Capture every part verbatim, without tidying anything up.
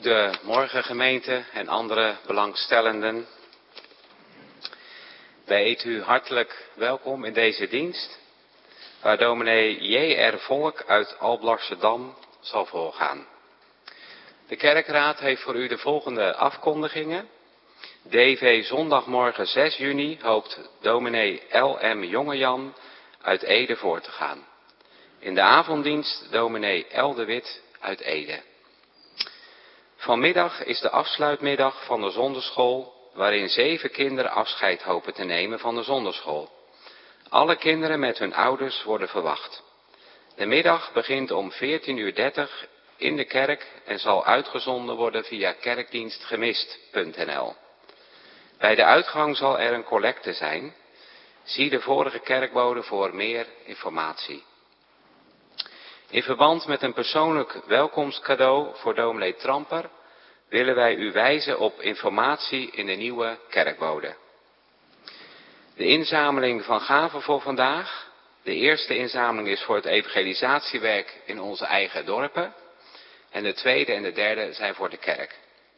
Goedemorgen gemeente en andere belangstellenden. Wij heten u hartelijk welkom in deze dienst, waar dominee J R Volk uit Alblasserdam zal voorgaan. De kerkraad heeft voor u de volgende afkondigingen. D V zondagmorgen zes juni hoopt dominee L M Jongejan uit Ede voor te gaan. In de avonddienst dominee L de Wit uit Ede. Vanmiddag is de afsluitmiddag van de zonderschool, waarin zeven kinderen afscheid hopen te nemen van de zonderschool. Alle kinderen met hun ouders worden verwacht. De middag begint om veertien uur dertig in de kerk en zal uitgezonden worden via kerkdienstgemist punt n l. Bij de uitgang zal er een collecte zijn. Zie de vorige kerkbode voor meer informatie. In verband met een persoonlijk welkomstcadeau voor dominee Tramper willen wij u wijzen op informatie in de nieuwe kerkbode. De inzameling van gaven voor vandaag. De eerste inzameling is voor het evangelisatiewerk in onze eigen dorpen. En de tweede en de derde zijn voor de kerk.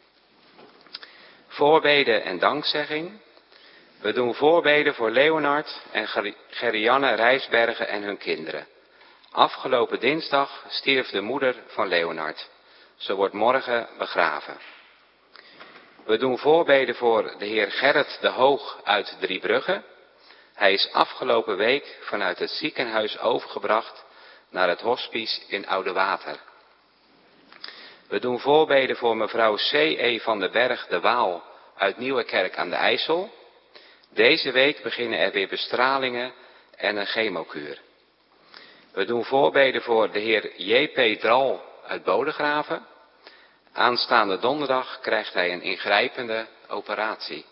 Voorbeden en dankzegging. We doen voorbeden voor Leonard en Gerianne Rijsbergen en hun kinderen. Afgelopen dinsdag stierf de moeder van Leonard. Ze wordt morgen begraven. We doen voorbeden voor de heer Gerrit de Hoog uit Driebrugge. Hij is afgelopen week vanuit het ziekenhuis overgebracht naar het hospice in Oudewater. We doen voorbeden voor mevrouw C E van den Berg de Waal uit Nieuwekerk aan de IJssel. Deze week beginnen er weer bestralingen en een chemokuur. We doen voorbeden voor de heer J P Dral uit Bodegraven. Aanstaande donderdag krijgt hij een ingrijpende operatie.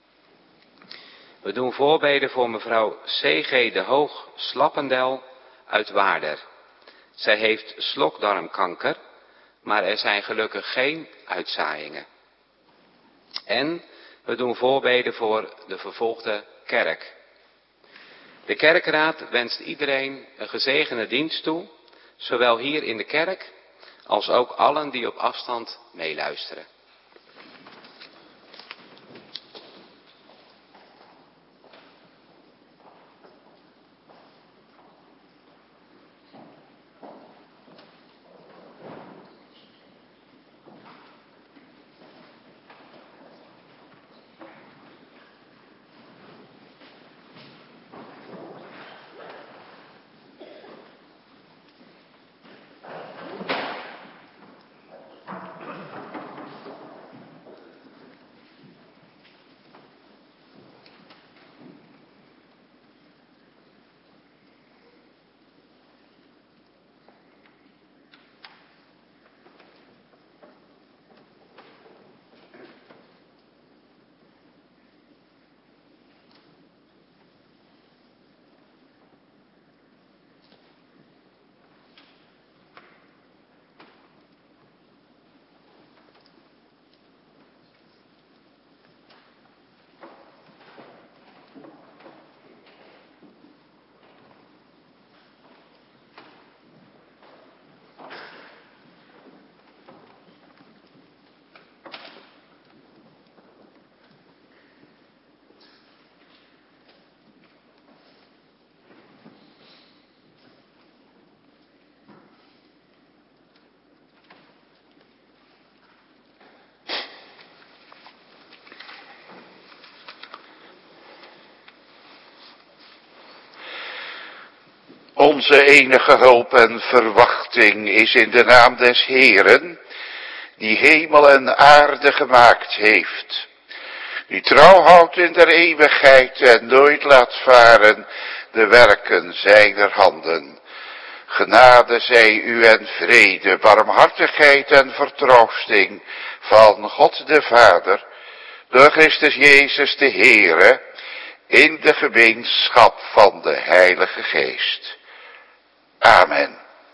We doen voorbeden voor mevrouw C G de Hoog Slappendel uit Waarder. Zij heeft slokdarmkanker, maar er zijn gelukkig geen uitzaaiingen. En we doen voorbeden voor de vervolgde kerk. De kerkraad wenst iedereen een gezegende dienst toe, zowel hier in de kerk als ook allen die op afstand meeluisteren. Onze enige hulp en verwachting is in de naam des Heeren, die hemel en aarde gemaakt heeft, die trouw houdt in der eeuwigheid en nooit laat varen de werken zijner handen. Genade zij u en vrede, barmhartigheid en vertroosting van God de Vader, door Christus Jezus de Heere, in de gemeenschap van de Heilige Geest. Amen.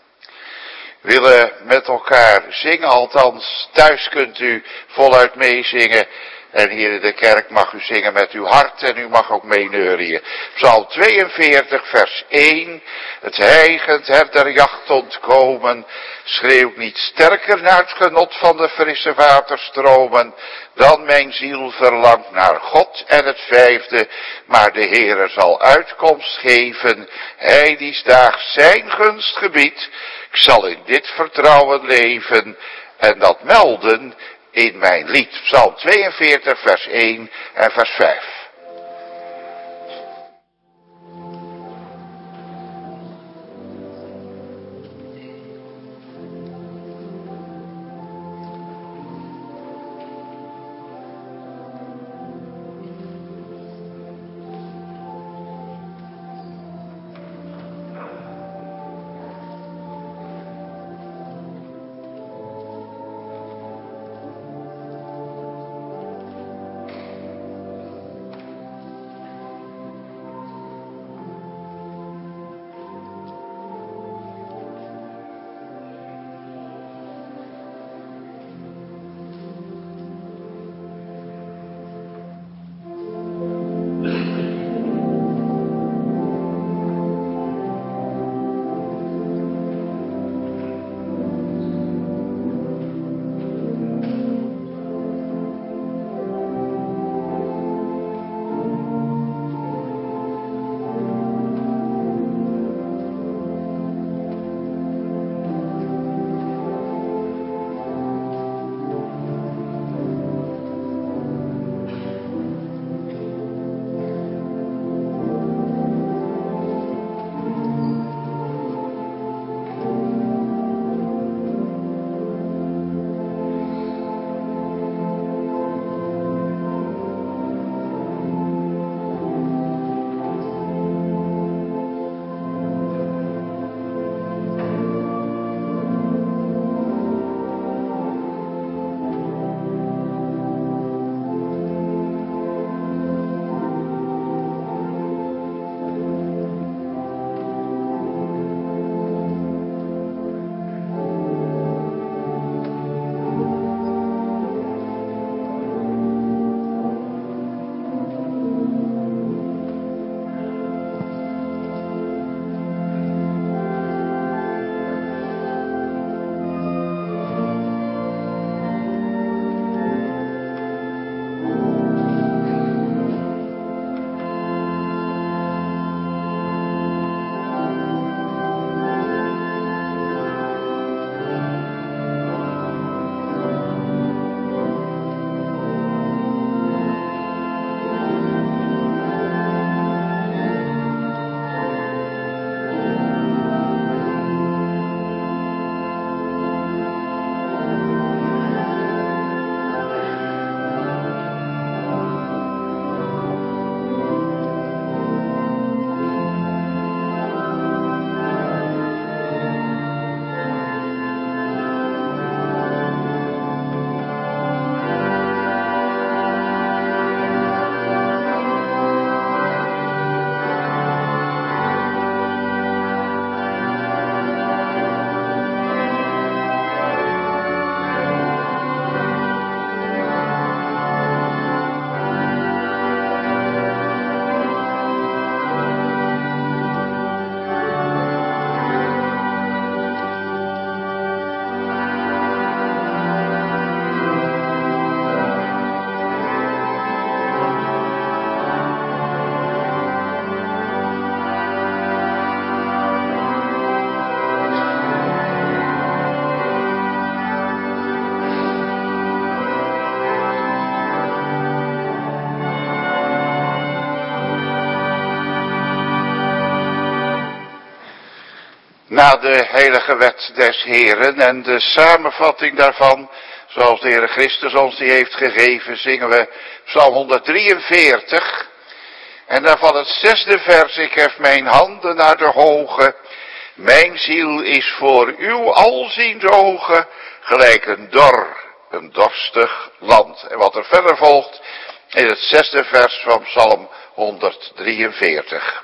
We willen met elkaar zingen, althans thuis kunt u voluit meezingen. En hier in de kerk mag u zingen met uw hart en u mag ook meeneurien. Psalm tweeënveertig vers één. Het hijgend her der jacht ontkomen, schreeuwt niet sterker naar het genot van de frisse waterstromen, dan mijn ziel verlangt naar God. En het vijfde, maar de Heere zal uitkomst geven, hij die daags zijn gunst gebiedt. Ik zal in dit vertrouwen leven en dat melden in mijn lied. Psalm tweeënveertig vers één en vers vijf. Na de heilige wet des Heren en de samenvatting daarvan, zoals de Heere Christus ons die heeft gegeven, zingen we Psalm honderddrieënveertig. En daarvan het zesde vers: ik hef mijn handen naar de hoge, mijn ziel is voor uw alziende ogen, gelijk een dor, een dorstig land. En wat er verder volgt, in het zesde vers van Psalm honderddrieënveertig.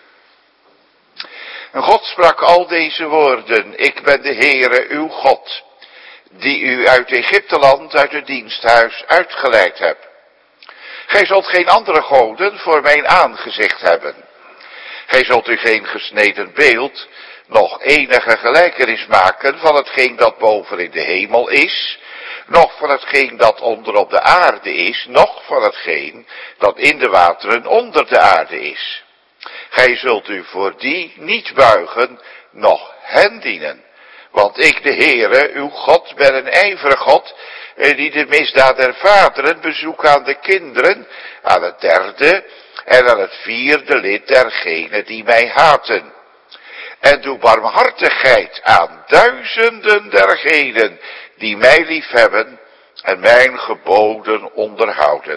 En God sprak al deze woorden: ik ben de Heere uw God, die u uit Egypteland, uit het diensthuis uitgeleid heb. Gij zult geen andere goden voor mijn aangezicht hebben. Gij zult u geen gesneden beeld, nog enige gelijkenis maken van hetgeen dat boven in de hemel is, noch van hetgeen dat onder op de aarde is, noch van hetgeen dat in de wateren onder de aarde is. Gij zult u voor die niet buigen, noch hen dienen. Want ik, de Heere, uw God, ben een ijverig God, die de misdaad der vaderen bezoekt aan de kinderen, aan het derde en aan het vierde lid dergenen die mij haten. En doe barmhartigheid aan duizenden dergenen die mij liefhebben en mijn geboden onderhouden.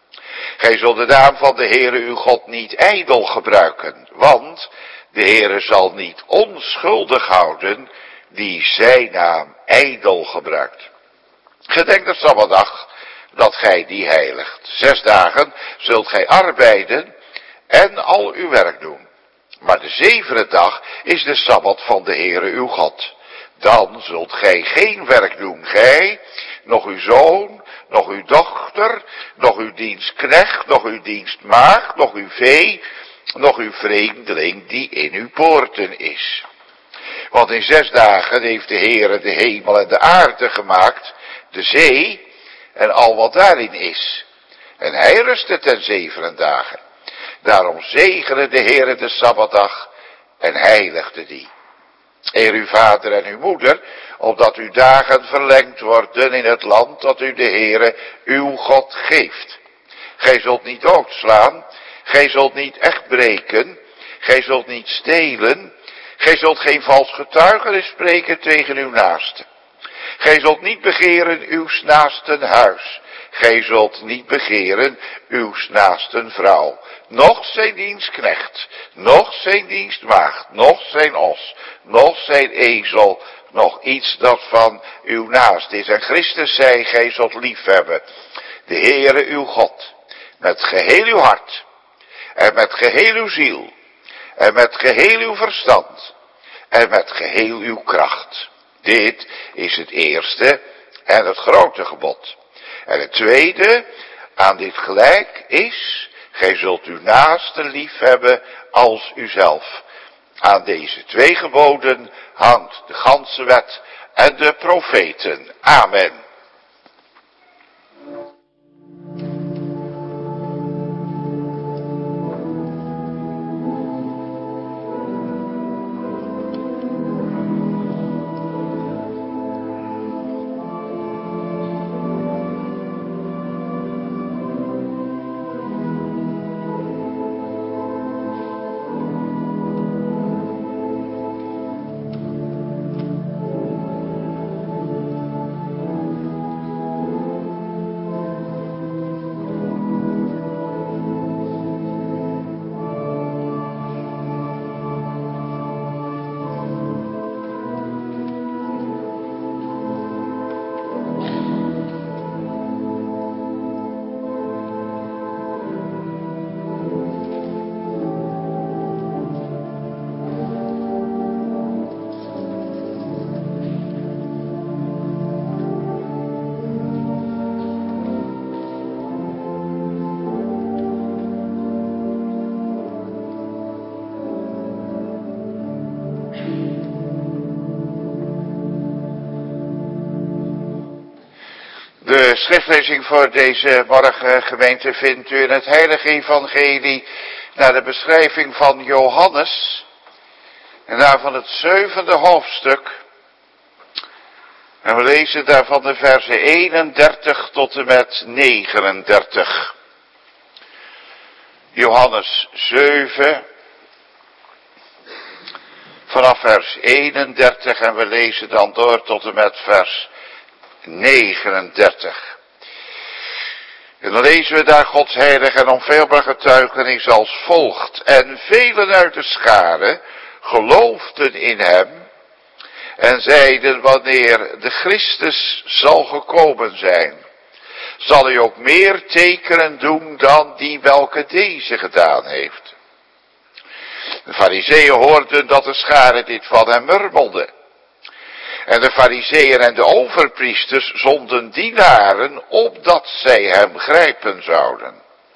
Gij zult de naam van de Heere uw God niet ijdel gebruiken, want de Heere zal niet onschuldig houden die zijn naam ijdel gebruikt. Gedenk de Sabbatdag dat gij die heiligt. Zes dagen zult gij arbeiden en al uw werk doen. Maar de zevende dag is de Sabbat van de Heere uw God. Dan zult gij geen werk doen, gij, nog uw zoon, nog uw dochter, nog uw dienstknecht, nog uw dienstmaagd, nog uw vee, nog uw vreemdeling die in uw poorten is. Want in zes dagen heeft de Heere de hemel en de aarde gemaakt, de zee en al wat daarin is. En hij rustte ten zevenen dagen. Daarom zegene de Heere de Sabbatdag en heiligde die. Eer uw vader en uw moeder, opdat uw dagen verlengd worden in het land dat u de Heere uw God geeft. Gij zult niet doodslaan, gij zult niet echt breken, gij zult niet stelen, gij zult geen vals getuigenis spreken tegen uw naaste. Gij zult niet begeren uws naasten huis, gij zult niet begeren uws naasten vrouw, noch zijn dienstknecht, noch zijn dienstmaagd, noch zijn os, noch zijn ezel, nog iets dat van uw naast is. En Christus zei, gij zult liefhebben de Heere uw God, met geheel uw hart, en met geheel uw ziel, en met geheel uw verstand, en met geheel uw kracht. Dit is het eerste en het grote gebod. En het tweede, aan dit gelijk is, gij zult uw naaste lief hebben als uzelf. Aan deze twee geboden hangt de ganse wet en de profeten. Amen. De schriftlezing voor deze morgen, gemeente, vindt u in het heilige evangelie naar de beschrijving van Johannes. En daarvan het zevende hoofdstuk. En we lezen daarvan de versen eenendertig tot en met negenendertig. Johannes zeven, vanaf vers eenendertig en we lezen dan door tot en met vers negenendertig. En dan lezen we daar Gods heilige en onfeilbare getuigenis als volgt. En velen uit de schare geloofden in hem en zeiden, wanneer de Christus zal gekomen zijn, zal hij ook meer tekenen doen dan die welke deze gedaan heeft. De Farizeeën hoorden dat de schare dit van hem murmelde. En de Farizeeën en de overpriesters zonden dienaren opdat zij hem grijpen zouden.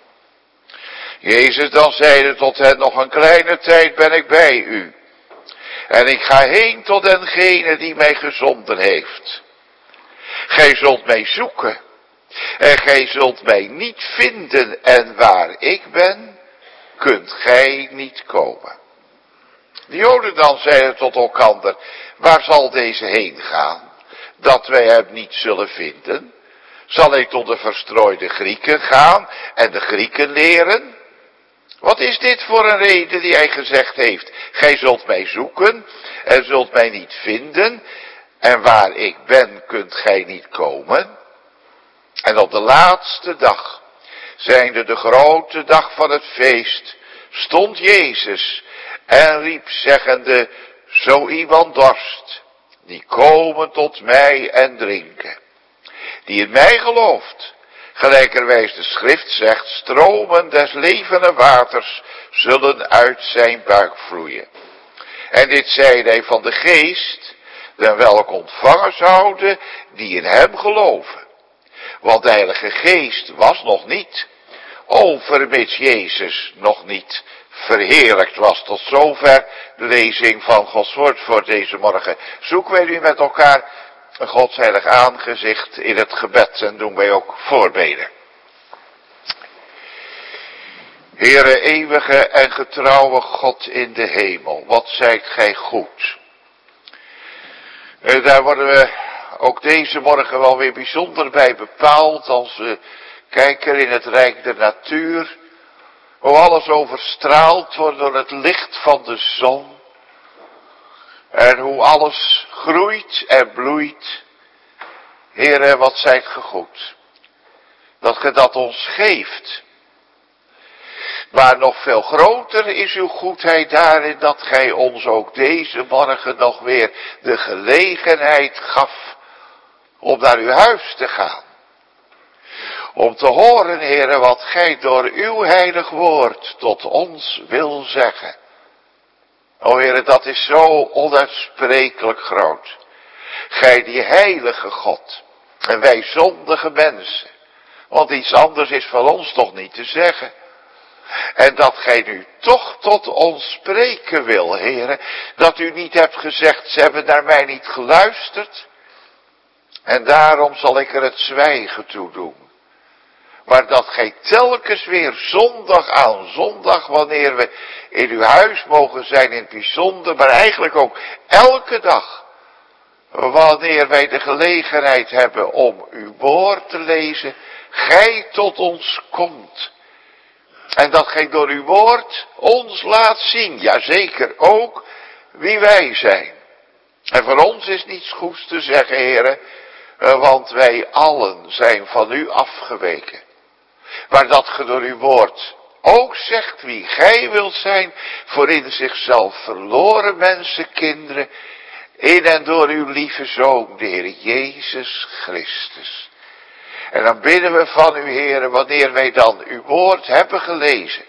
Jezus dan zeide tot hen, nog een kleine tijd ben ik bij u. En ik ga heen tot dengene die mij gezonden heeft. Gij zult mij zoeken. En gij zult mij niet vinden. En waar ik ben, kunt gij niet komen. De Joden dan zeiden tot elkander, waar zal deze heen gaan, dat wij hem niet zullen vinden? Zal hij tot de verstrooide Grieken gaan en de Grieken leren? Wat is dit voor een reden die hij gezegd heeft? Gij zult mij zoeken en zult mij niet vinden. En waar ik ben, kunt gij niet komen. En op de laatste dag, zijnde de grote dag van het feest, stond Jezus en riep zeggende, zo iemand dorst, die komen tot mij en drinken. Die in mij gelooft, gelijkerwijs de schrift zegt, stromen des levende waters zullen uit zijn buik vloeien. En dit zeide hij van de geest, den welk ontvangen zouden, die in hem geloven. Want de Heilige Geest was nog niet, o vermits Jezus nog niet verheerlijkt was. Tot zover de lezing van Gods woord voor deze morgen. Zoeken wij nu met elkaar een Gods heilig aangezicht in het gebed en doen wij ook voorbeden. Heere eeuwige en getrouwe God in de hemel, wat zijt gij goed. En daar worden we ook deze morgen wel weer bijzonder bij bepaald als we kijken in het rijk der natuur. Hoe alles overstraald wordt door het licht van de zon. En hoe alles groeit en bloeit. Heere, wat zijt ge goed. Dat ge dat ons geeft. Maar nog veel groter is uw goedheid daarin dat gij ons ook deze morgen nog weer de gelegenheid gaf om naar uw huis te gaan. Om te horen, Heere, wat gij door uw heilig woord tot ons wil zeggen. O Heere, dat is zo onuitsprekelijk groot. Gij die heilige God en wij zondige mensen. Want iets anders is van ons toch niet te zeggen. En dat gij nu toch tot ons spreken wil, Heere. Dat u niet hebt gezegd, ze hebben naar mij niet geluisterd. En daarom zal ik er het zwijgen toe doen. Maar dat gij telkens weer zondag aan zondag, wanneer we in uw huis mogen zijn in het bijzonder, maar eigenlijk ook elke dag, wanneer wij de gelegenheid hebben om uw woord te lezen, gij tot ons komt. En dat gij door uw woord ons laat zien, jazeker ook, wie wij zijn. En voor ons is niets goeds te zeggen, Heere, want wij allen zijn van u afgeweken. Maar dat ge door uw woord ook zegt wie gij wilt zijn, voor in zichzelf verloren mensen, kinderen, in en door uw lieve Zoon, de Heer Jezus Christus. En dan bidden we van u, Heere, wanneer wij dan uw woord hebben gelezen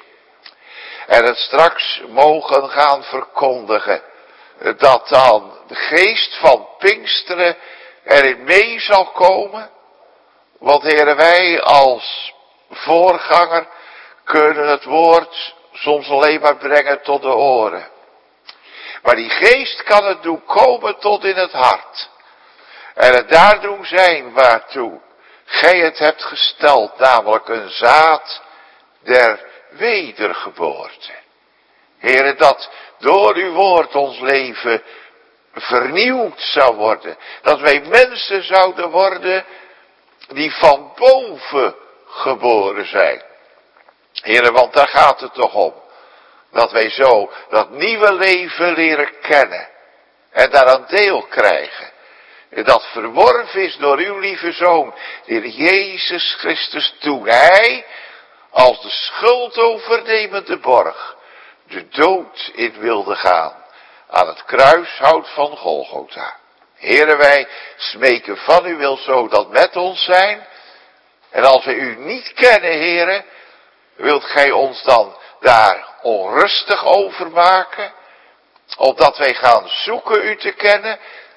en het straks mogen gaan verkondigen, dat dan de geest van Pinksteren erin mee zal komen. Want, Heere, wij als voorganger kunnen het woord soms alleen maar brengen tot de oren. Maar die geest kan het doen komen tot in het hart. En het daar doen zijn waartoe gij het hebt gesteld, namelijk een zaad der wedergeboorte. Heere, dat door uw woord ons leven vernieuwd zou worden. Dat wij mensen zouden worden die van boven geboren zijn. Heere, want daar gaat het toch om. Dat wij zo dat nieuwe leven leren kennen. En daaraan deel krijgen. Dat verworven is door uw lieve Zoon, de Heer Jezus Christus, toen hij, als de schuldovernemende borg, de dood in wilde gaan, aan het kruishout van Golgotha. Heere, wij smeken van u wil zo dat met ons zijn. En als we u niet kennen, Heere, wilt gij ons dan daar onrustig over maken, opdat wij gaan zoeken u te kennen,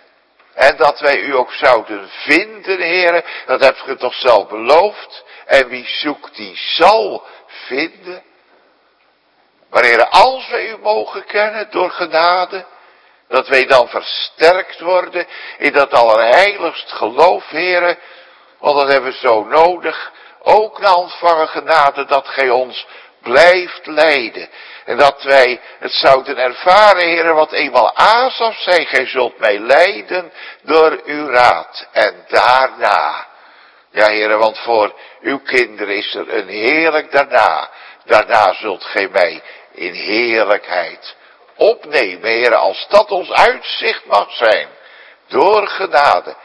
en dat wij u ook zouden vinden, Heere, dat hebt ge toch zelf beloofd, en wie zoekt die zal vinden. Maar Heere, als wij u mogen kennen door genade, dat wij dan versterkt worden in dat allerheiligst geloof, Heere, want dat hebben we zo nodig. Ook na ontvangen genade, dat gij ons blijft leiden. En dat wij het zouden ervaren, Heere, wat eenmaal Asaf zei, gij zult mij leiden door uw raad. En daarna, ja Heere, want voor uw kinderen is er een heerlijk daarna. Daarna zult gij mij in heerlijkheid opnemen, Heere, als dat ons uitzicht mag zijn, door genade.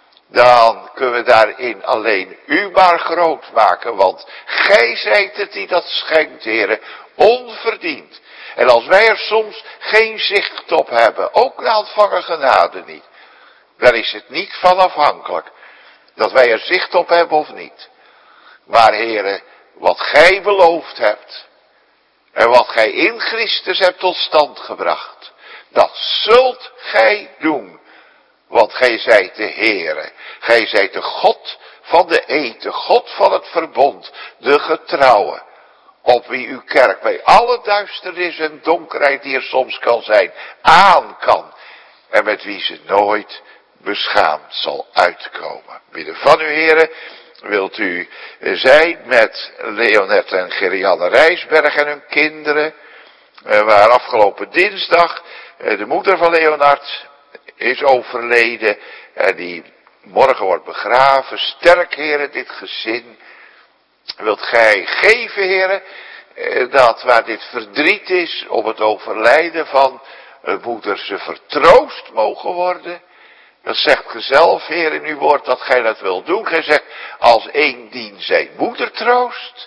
Dan kunnen we daarin alleen u maar groot maken, want gij zijt het die dat schenkt, Heere, onverdiend. En als wij er soms geen zicht op hebben, ook na ontvangen genade niet, dan is het niet van afhankelijk dat wij er zicht op hebben of niet. Maar Heere, wat gij beloofd hebt en wat gij in Christus hebt tot stand gebracht, dat zult gij doen. Want gij zijt de Heere, gij zijt de God van de eed, de God van het verbond, de getrouwe, op wie uw kerk bij alle duisternis en donkerheid die er soms kan zijn, aan kan. En met wie ze nooit beschaamd zal uitkomen. Bidden van u, Heere, wilt u zijn met Leonette en Gerianne Rijsberg en hun kinderen, waar afgelopen dinsdag de moeder van Leonard is overleden en die morgen wordt begraven. Sterk, Heere, dit gezin. Wilt gij geven, Heere, dat waar dit verdriet is op het overlijden van een moeder, ze vertroost mogen worden. Dat zegt ge zelf, Heer, in uw woord dat gij dat wilt doen. Gij zegt, als één dien zijn moeder troost,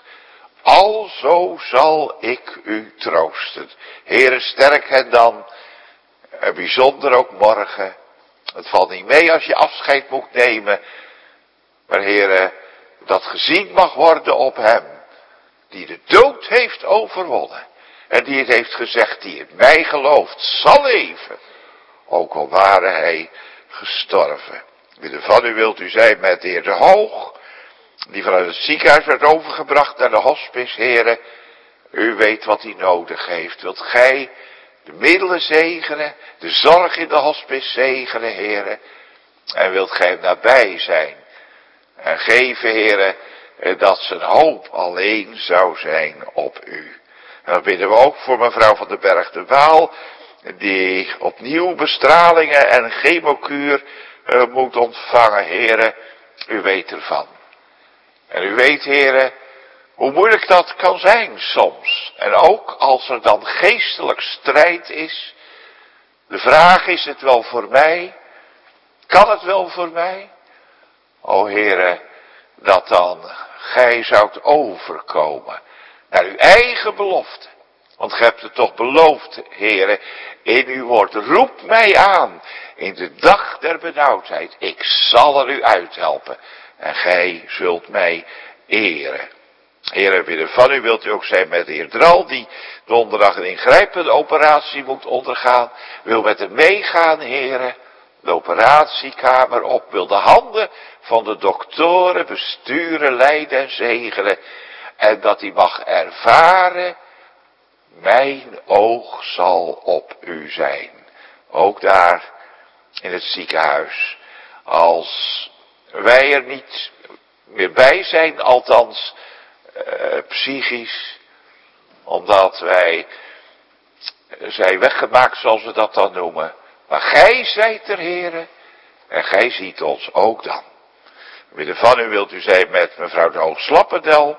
alzo zal ik u troosten. Heere, sterk hen dan, en bijzonder ook morgen. Het valt niet mee als je afscheid moet nemen, maar Heere, dat gezien mag worden op hem, die de dood heeft overwonnen. En die het heeft gezegd, die in mij gelooft, zal leven, ook al ware hij gestorven. Bidden van u wilt u zijn met de Heer de Hoog, die vanuit het ziekenhuis werd overgebracht naar de hospice, Heere. U weet wat hij nodig heeft. Wilt gij de middelen zegenen, de zorg in de hospice zegenen, Heere. En wilt gij hem nabij zijn. En geven, Heere, dat zijn hoop alleen zou zijn op u. En dan bidden we ook voor mevrouw van den Berg de Waal, die opnieuw bestralingen en chemokuur uh, moet ontvangen, Heere. U weet ervan. En u weet, Heere, hoe moeilijk dat kan zijn soms. En ook als er dan geestelijk strijd is. De vraag, is het wel voor mij? Kan het wel voor mij? O Heere, dat dan gij zoudt overkomen naar uw eigen belofte. Want gij hebt het toch beloofd, Heere, in uw woord. Roep mij aan in de dag der benauwdheid. Ik zal er u uithelpen. En gij zult mij eren. Heere, bidden van u wilt u ook zijn met de heer Dral, die donderdag een ingrijpende operatie moet ondergaan. Wil met hem meegaan, Heere, de operatiekamer op. Wil de handen van de doktoren besturen, leiden en zegenen. En dat hij mag ervaren, mijn oog zal op u zijn. Ook daar in het ziekenhuis. Als wij er niet meer bij zijn, althans uh, psychisch, omdat wij zijn weggemaakt, zoals we dat dan noemen. Maar gij zijt er, Heere, en gij ziet ons ook dan. Midden van u wilt u zijn met mevrouw de Hoogslappendel,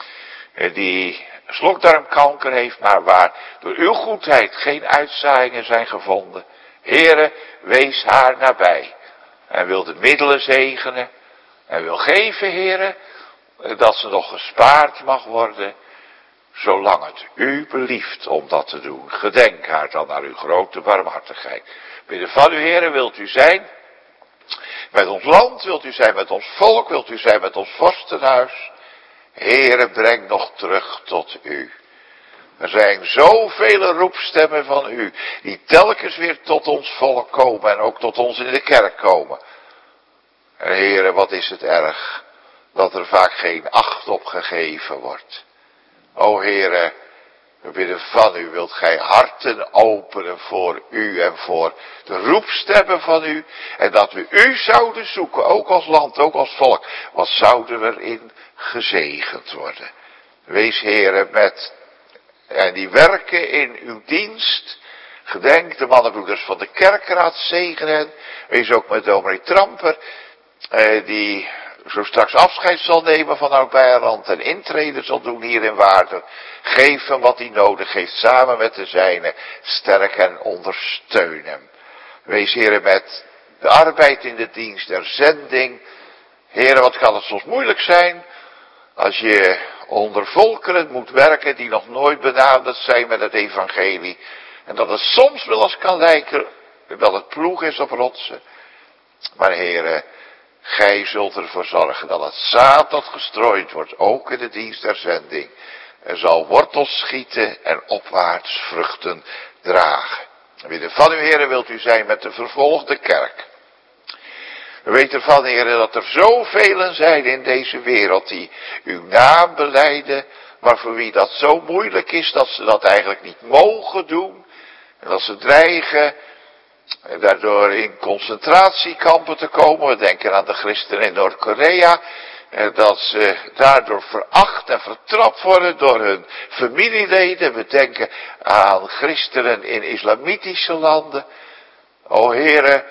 die slokdarmkanker heeft, maar waar door uw goedheid geen uitzaaiingen zijn gevonden. Heere, wees haar nabij. En wil de middelen zegenen. En wil geven, Heere, dat ze nog gespaard mag worden. Zolang het u belieft om dat te doen. Gedenk haar dan naar uw grote barmhartigheid. Bidden van u, Heere, wilt u zijn met ons land, wilt u zijn met ons volk, wilt u zijn met ons vorstenhuis. Heere, breng nog terug tot u. Er zijn zoveel roepstemmen van u, die telkens weer tot ons volk komen en ook tot ons in de kerk komen. En Heere, wat is het erg dat er vaak geen acht op gegeven wordt. O Heere, We bidden van u, wilt gij harten openen voor u en voor de roepstemmen van u. En dat we u zouden zoeken, ook als land, ook als volk. Wat zouden we erin gezegend worden. Wees Heere met en die werken in uw dienst. Gedenk de mannenbroeders van de kerkraad, zegen hen. Wees ook met dominee Tramper, eh, die zo straks afscheid zal nemen van Oud-Beijerland en intreden zal doen hier in Waarden. Geef hem wat hij nodig heeft, samen met de zijnen. Sterk en ondersteun hem. Wees Heere met de arbeid in de dienst der zending. Heere, wat kan het soms moeilijk zijn als je onder volkeren moet werken die nog nooit benaderd zijn met het evangelie. En dat het soms wel eens kan lijken dat het ploeg is op rotsen. Maar Heere, gij zult ervoor zorgen dat het zaad dat gestrooid wordt, ook in de dienst der zending, er zal wortels schieten en opwaarts vruchten dragen. We bidden van u, Heere, wilt u zijn met de vervolgde kerk. We weten ervan, Heere, dat er zoveel zijn in deze wereld die uw naam belijden, maar voor wie dat zo moeilijk is dat ze dat eigenlijk niet mogen doen. En dat ze dreigen daardoor in concentratiekampen te komen. We denken aan de christenen in Noord-Korea. Dat ze daardoor veracht en vertrapt worden door hun familieleden. We denken aan christenen in islamitische landen. O Heere,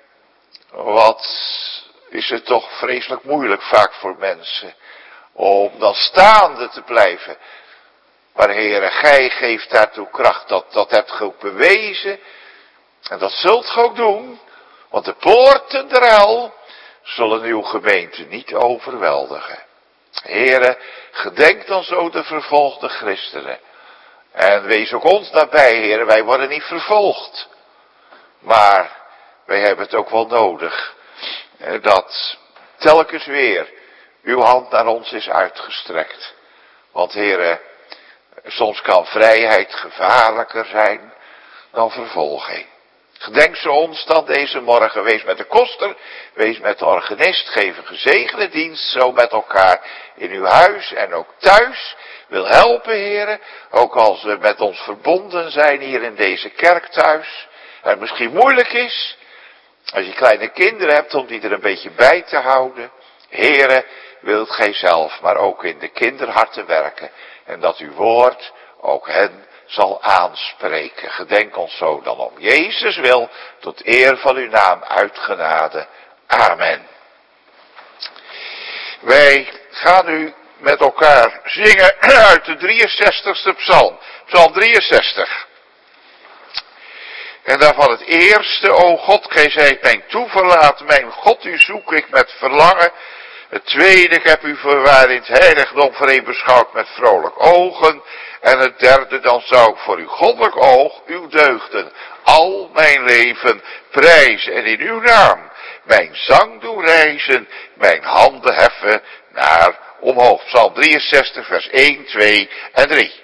wat is het toch vreselijk moeilijk vaak voor mensen om dan staande te blijven. Maar Heere, gij geeft daartoe kracht, dat, dat hebt ge ook bewezen. En dat zult ge ook doen, want de poorten der hel zullen uw gemeente niet overweldigen. Heere, gedenk dan zo de vervolgde christenen. En wees ook ons nabij, Heere, wij worden niet vervolgd. Maar wij hebben het ook wel nodig, dat telkens weer uw hand naar ons is uitgestrekt. Want Heere, soms kan vrijheid gevaarlijker zijn dan vervolging. Gedenk zo ons dan deze morgen. Wees met de koster, wees met de organist. Geef een gezegende dienst zo met elkaar in uw huis en ook thuis. Wil helpen, heren. Ook als we met ons verbonden zijn hier in deze kerk thuis. En het misschien moeilijk is, als je kleine kinderen hebt, om die er een beetje bij te houden. Heren, wilt gij zelf, maar ook in de kinderharten werken. En dat uw woord ook hen zal aanspreken. Gedenk ons zo dan om Jezus wil, tot eer van uw naam uitgenade. Amen. Wij gaan nu met elkaar zingen uit de drieënzestigste psalm. Psalm drieënzestig. En daarvan het eerste, o God, gij zijt mijn toeverlaat, mijn God, u zoek ik met verlangen. Het tweede, ik heb u voorwaar in het heiligdom vreemd beschouwd met vrolijk ogen. En het derde, dan zou ik voor uw goddelijk oog, uw deugden, al mijn leven prijzen. En in uw naam mijn zang doen rijzen, mijn handen heffen naar omhoog. Psalm drieënzestig, vers één, twee en drie.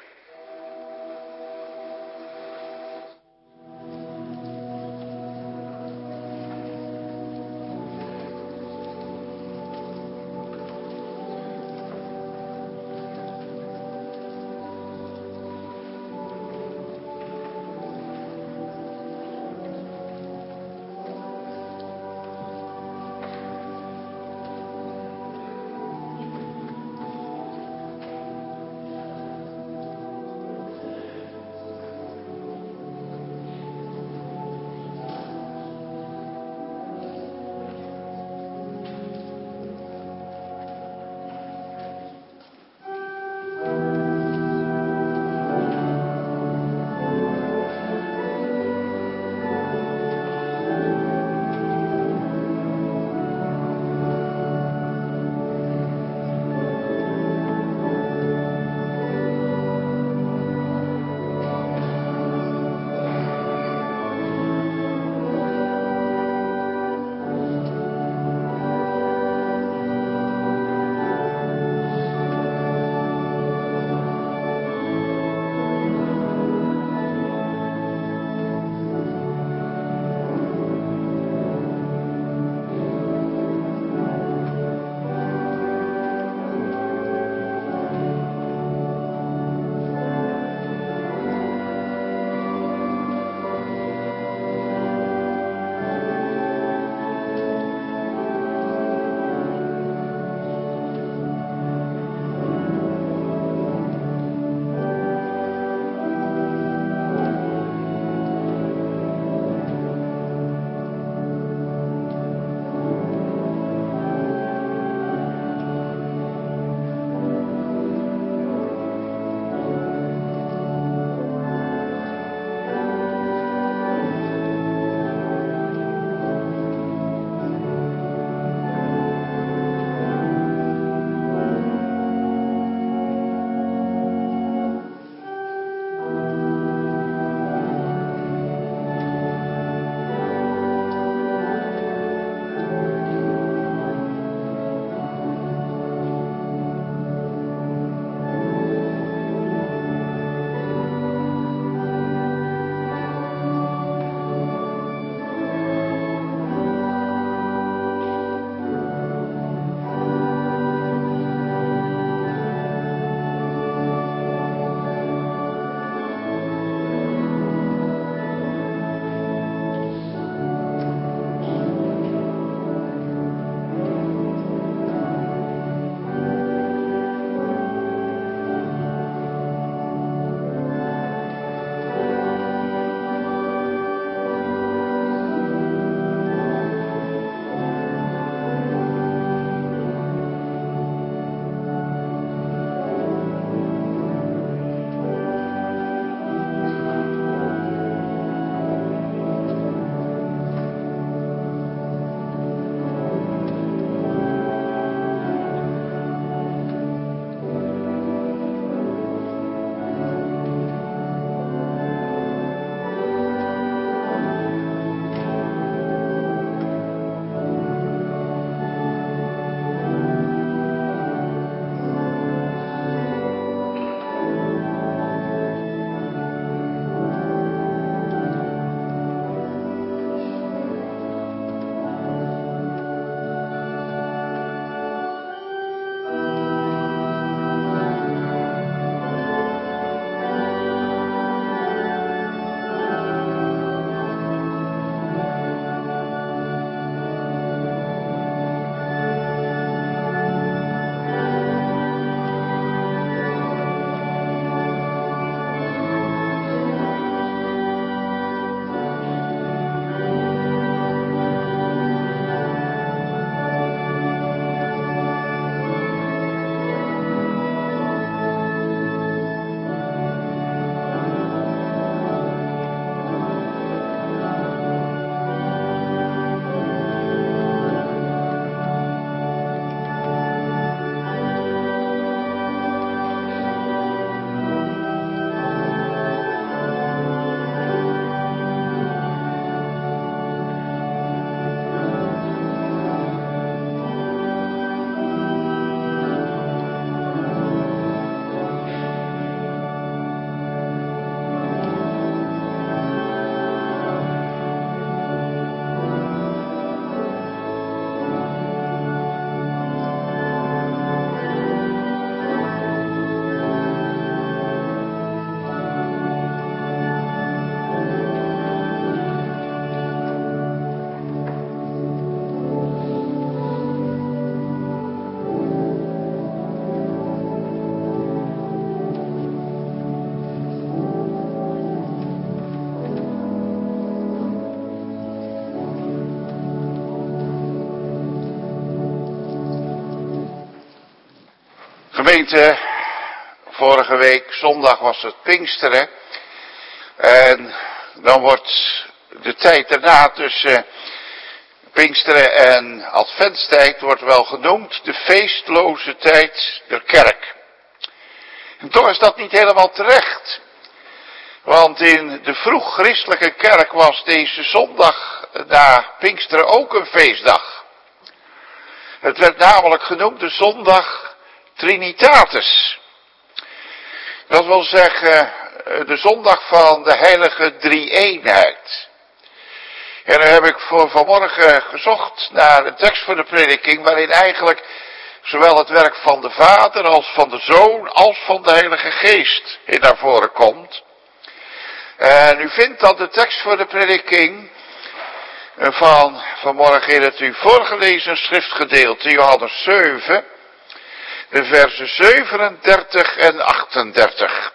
Gemeente, vorige week zondag was het Pinksteren. En dan wordt de tijd daarna tussen Pinksteren en Adventstijd wordt wel genoemd de feestloze tijd der kerk. En toch is dat niet helemaal terecht. Want in de vroeg-christelijke kerk was deze zondag na Pinksteren ook een feestdag. Het werd namelijk genoemd de zondag Trinitatis. Dat wil zeggen de zondag van de heilige drie-eenheid. En dan heb ik voor vanmorgen gezocht naar een tekst voor de prediking waarin eigenlijk zowel het werk van de Vader als van de Zoon als van de Heilige Geest in naar voren komt. En u vindt dat de tekst voor de prediking van vanmorgen in het u voorgelezen schriftgedeelte, Johannes zeven, de versen zevenendertig en achtendertig.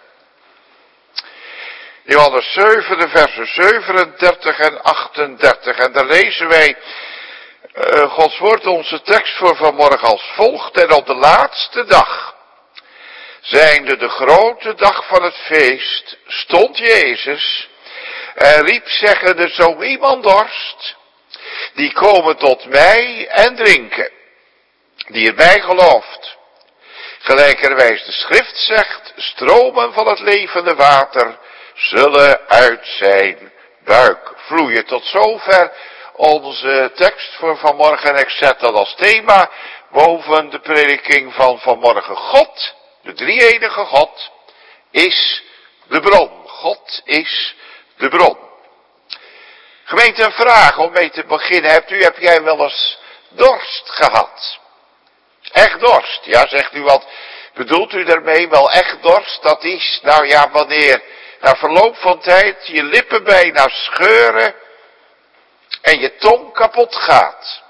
Johannes zeven, de versen zevenendertig en achtendertig. En daar lezen wij uh, Gods woord, onze tekst voor vanmorgen als volgt. En op de laatste dag, zijnde de grote dag van het feest, stond Jezus en riep zeggende, zo iemand dorst, die komen tot mij en drinken, die in mij gelooft. Gelijkerwijs de schrift zegt, stromen van het levende water zullen uit zijn buik vloeien. Tot zover onze tekst voor vanmorgen. En ik zet dat als thema boven de prediking van vanmorgen. God, de drie-enige God, is de bron. God is de bron. Gemeente, een vraag om mee te beginnen. Hebt u, heb jij wel eens dorst gehad? Echt dorst? Ja, zegt u, wat bedoelt u daarmee? Wel echt dorst, dat is, nou ja, wanneer na verloop van tijd je lippen bijna scheuren en je tong kapot gaat.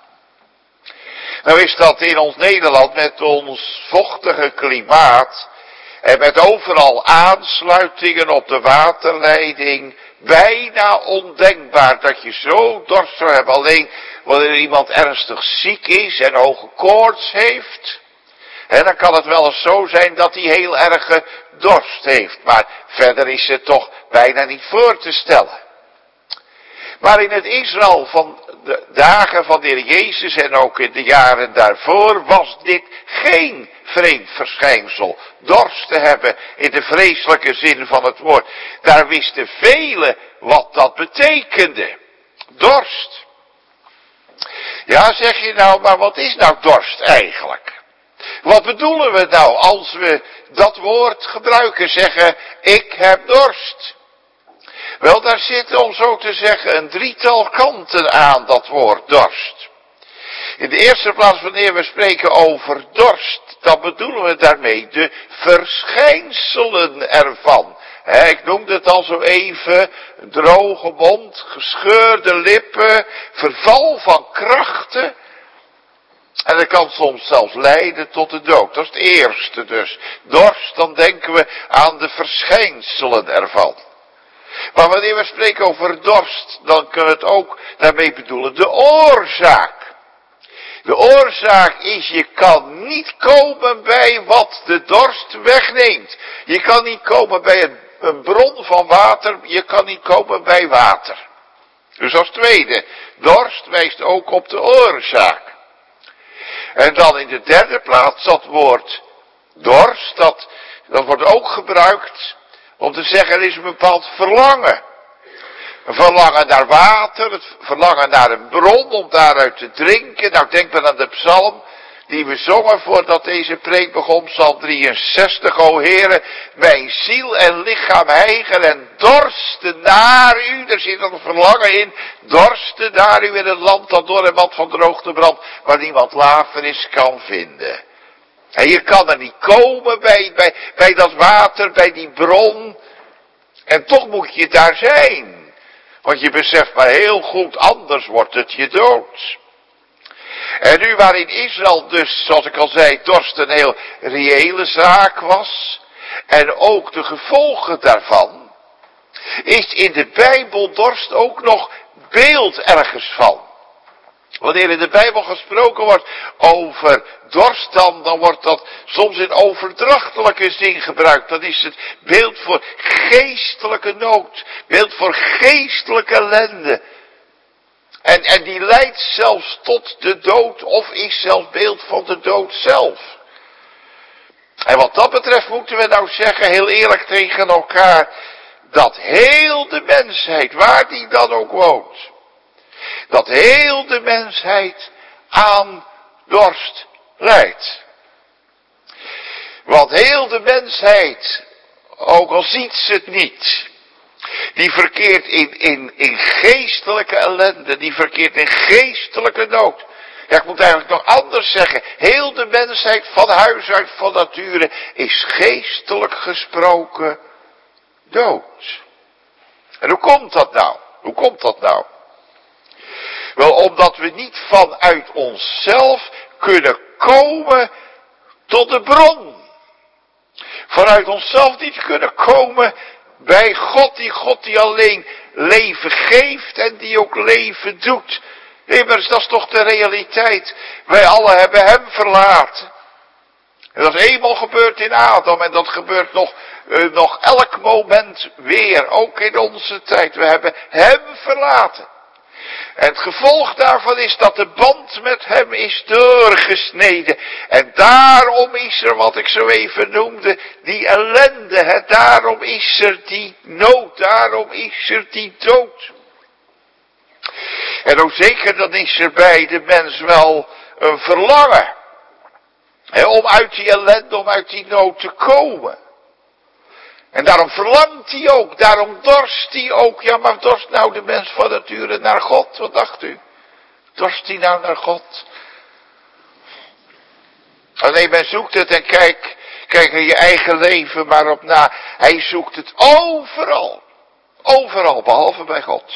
Nou is dat in ons Nederland met ons vochtige klimaat en met overal aansluitingen op de waterleiding bijna ondenkbaar dat je zo dorst zou hebben. Alleen wanneer iemand ernstig ziek is en hoge koorts heeft, en dan kan het wel eens zo zijn dat hij heel erge dorst heeft. Maar verder is het toch bijna niet voor te stellen. Maar in het Israël van de dagen van de Heer Jezus en ook in de jaren daarvoor was dit geen vreemd verschijnsel. Dorst te hebben in de vreselijke zin van het woord. Daar wisten velen wat dat betekende. Dorst. Ja, zeg je nou, maar wat is nou dorst eigenlijk? Wat bedoelen we nou als we dat woord gebruiken, zeggen, ik heb dorst? Wel, daar zit, om zo te zeggen, een drietal kanten aan dat woord dorst. In de eerste plaats, wanneer we spreken over dorst, dan bedoelen we daarmee de verschijnselen ervan. He, ik noemde het al zo even, droge mond, gescheurde lippen, verval van krachten. En dat kan soms zelfs leiden tot de dood. Dat is het eerste dus. Dorst, dan denken we aan de verschijnselen ervan. Maar wanneer we spreken over dorst, dan kunnen we het ook daarmee bedoelen de oorzaak. De oorzaak is, je kan niet komen bij wat de dorst wegneemt. Je kan niet komen bij een, een bron van water, je kan niet komen bij water. Dus als tweede, dorst wijst ook op de oorzaak. En dan in de derde plaats dat woord dorst, dat, dat wordt ook gebruikt om te zeggen er is een bepaald verlangen. Een verlangen naar water, het verlangen naar een bron om daaruit te drinken. Nou, denk maar aan de psalm die we zongen voordat deze preek begon, psalm drieënzestig. O Heere, mijn ziel en lichaam hijgen en dorsten naar u. Er zit een verlangen in, dorsten naar u in een land dat door en wat van droogte brandt, waar niemand lafenis kan vinden. En je kan er niet komen bij, bij, bij dat water, bij die bron. En toch moet je daar zijn. Want je beseft maar heel goed, anders wordt het je dood. En nu waarin Israël dus, zoals ik al zei, dorst een heel reële zaak was. En ook de gevolgen daarvan. Is in de Bijbel dorst ook nog beeld ergens van. Wanneer in de Bijbel gesproken wordt over dorst, dan, dan wordt dat soms in overdrachtelijke zin gebruikt. Dan is het beeld voor geestelijke nood, beeld voor geestelijke ellende. En, en die leidt zelfs tot de dood, of is zelfs beeld van de dood zelf. En wat dat betreft moeten we nou zeggen, heel eerlijk tegen elkaar, dat heel de mensheid, waar die dan ook woont, dat heel de mensheid aan dorst lijdt. Want heel de mensheid, ook al ziet ze het niet, die verkeert in, in, in geestelijke ellende, die verkeert in geestelijke nood. Ja, ik moet eigenlijk nog anders zeggen. Heel de mensheid van huis uit, van nature, is geestelijk gesproken dood. En hoe komt dat nou? Hoe komt dat nou? Wel, omdat we niet vanuit onszelf kunnen komen tot de bron. Vanuit onszelf niet kunnen komen bij God, die God die alleen leven geeft en die ook leven doet. Immers, dat is toch de realiteit. Wij allen hebben hem verlaten. En dat is eenmaal gebeurd in Adam en dat gebeurt nog, uh, nog elk moment weer, ook in onze tijd. We hebben hem verlaten. En het gevolg daarvan is dat de band met hem is doorgesneden. En daarom is er, wat ik zo even noemde, die ellende. Hè? Daarom is er die nood, daarom is er die dood. En ook zeker dan is er bij de mens wel een verlangen. Hè, om uit die ellende, om uit die nood te komen. En daarom verlangt hij ook, daarom dorst hij ook. Ja, maar dorst nou de mens van nature naar God? Wat dacht u? Dorst hij nou naar God? Oh nee, men zoekt het en kijk, kijk in je eigen leven maar op na. Hij zoekt het overal. Overal, behalve bij God.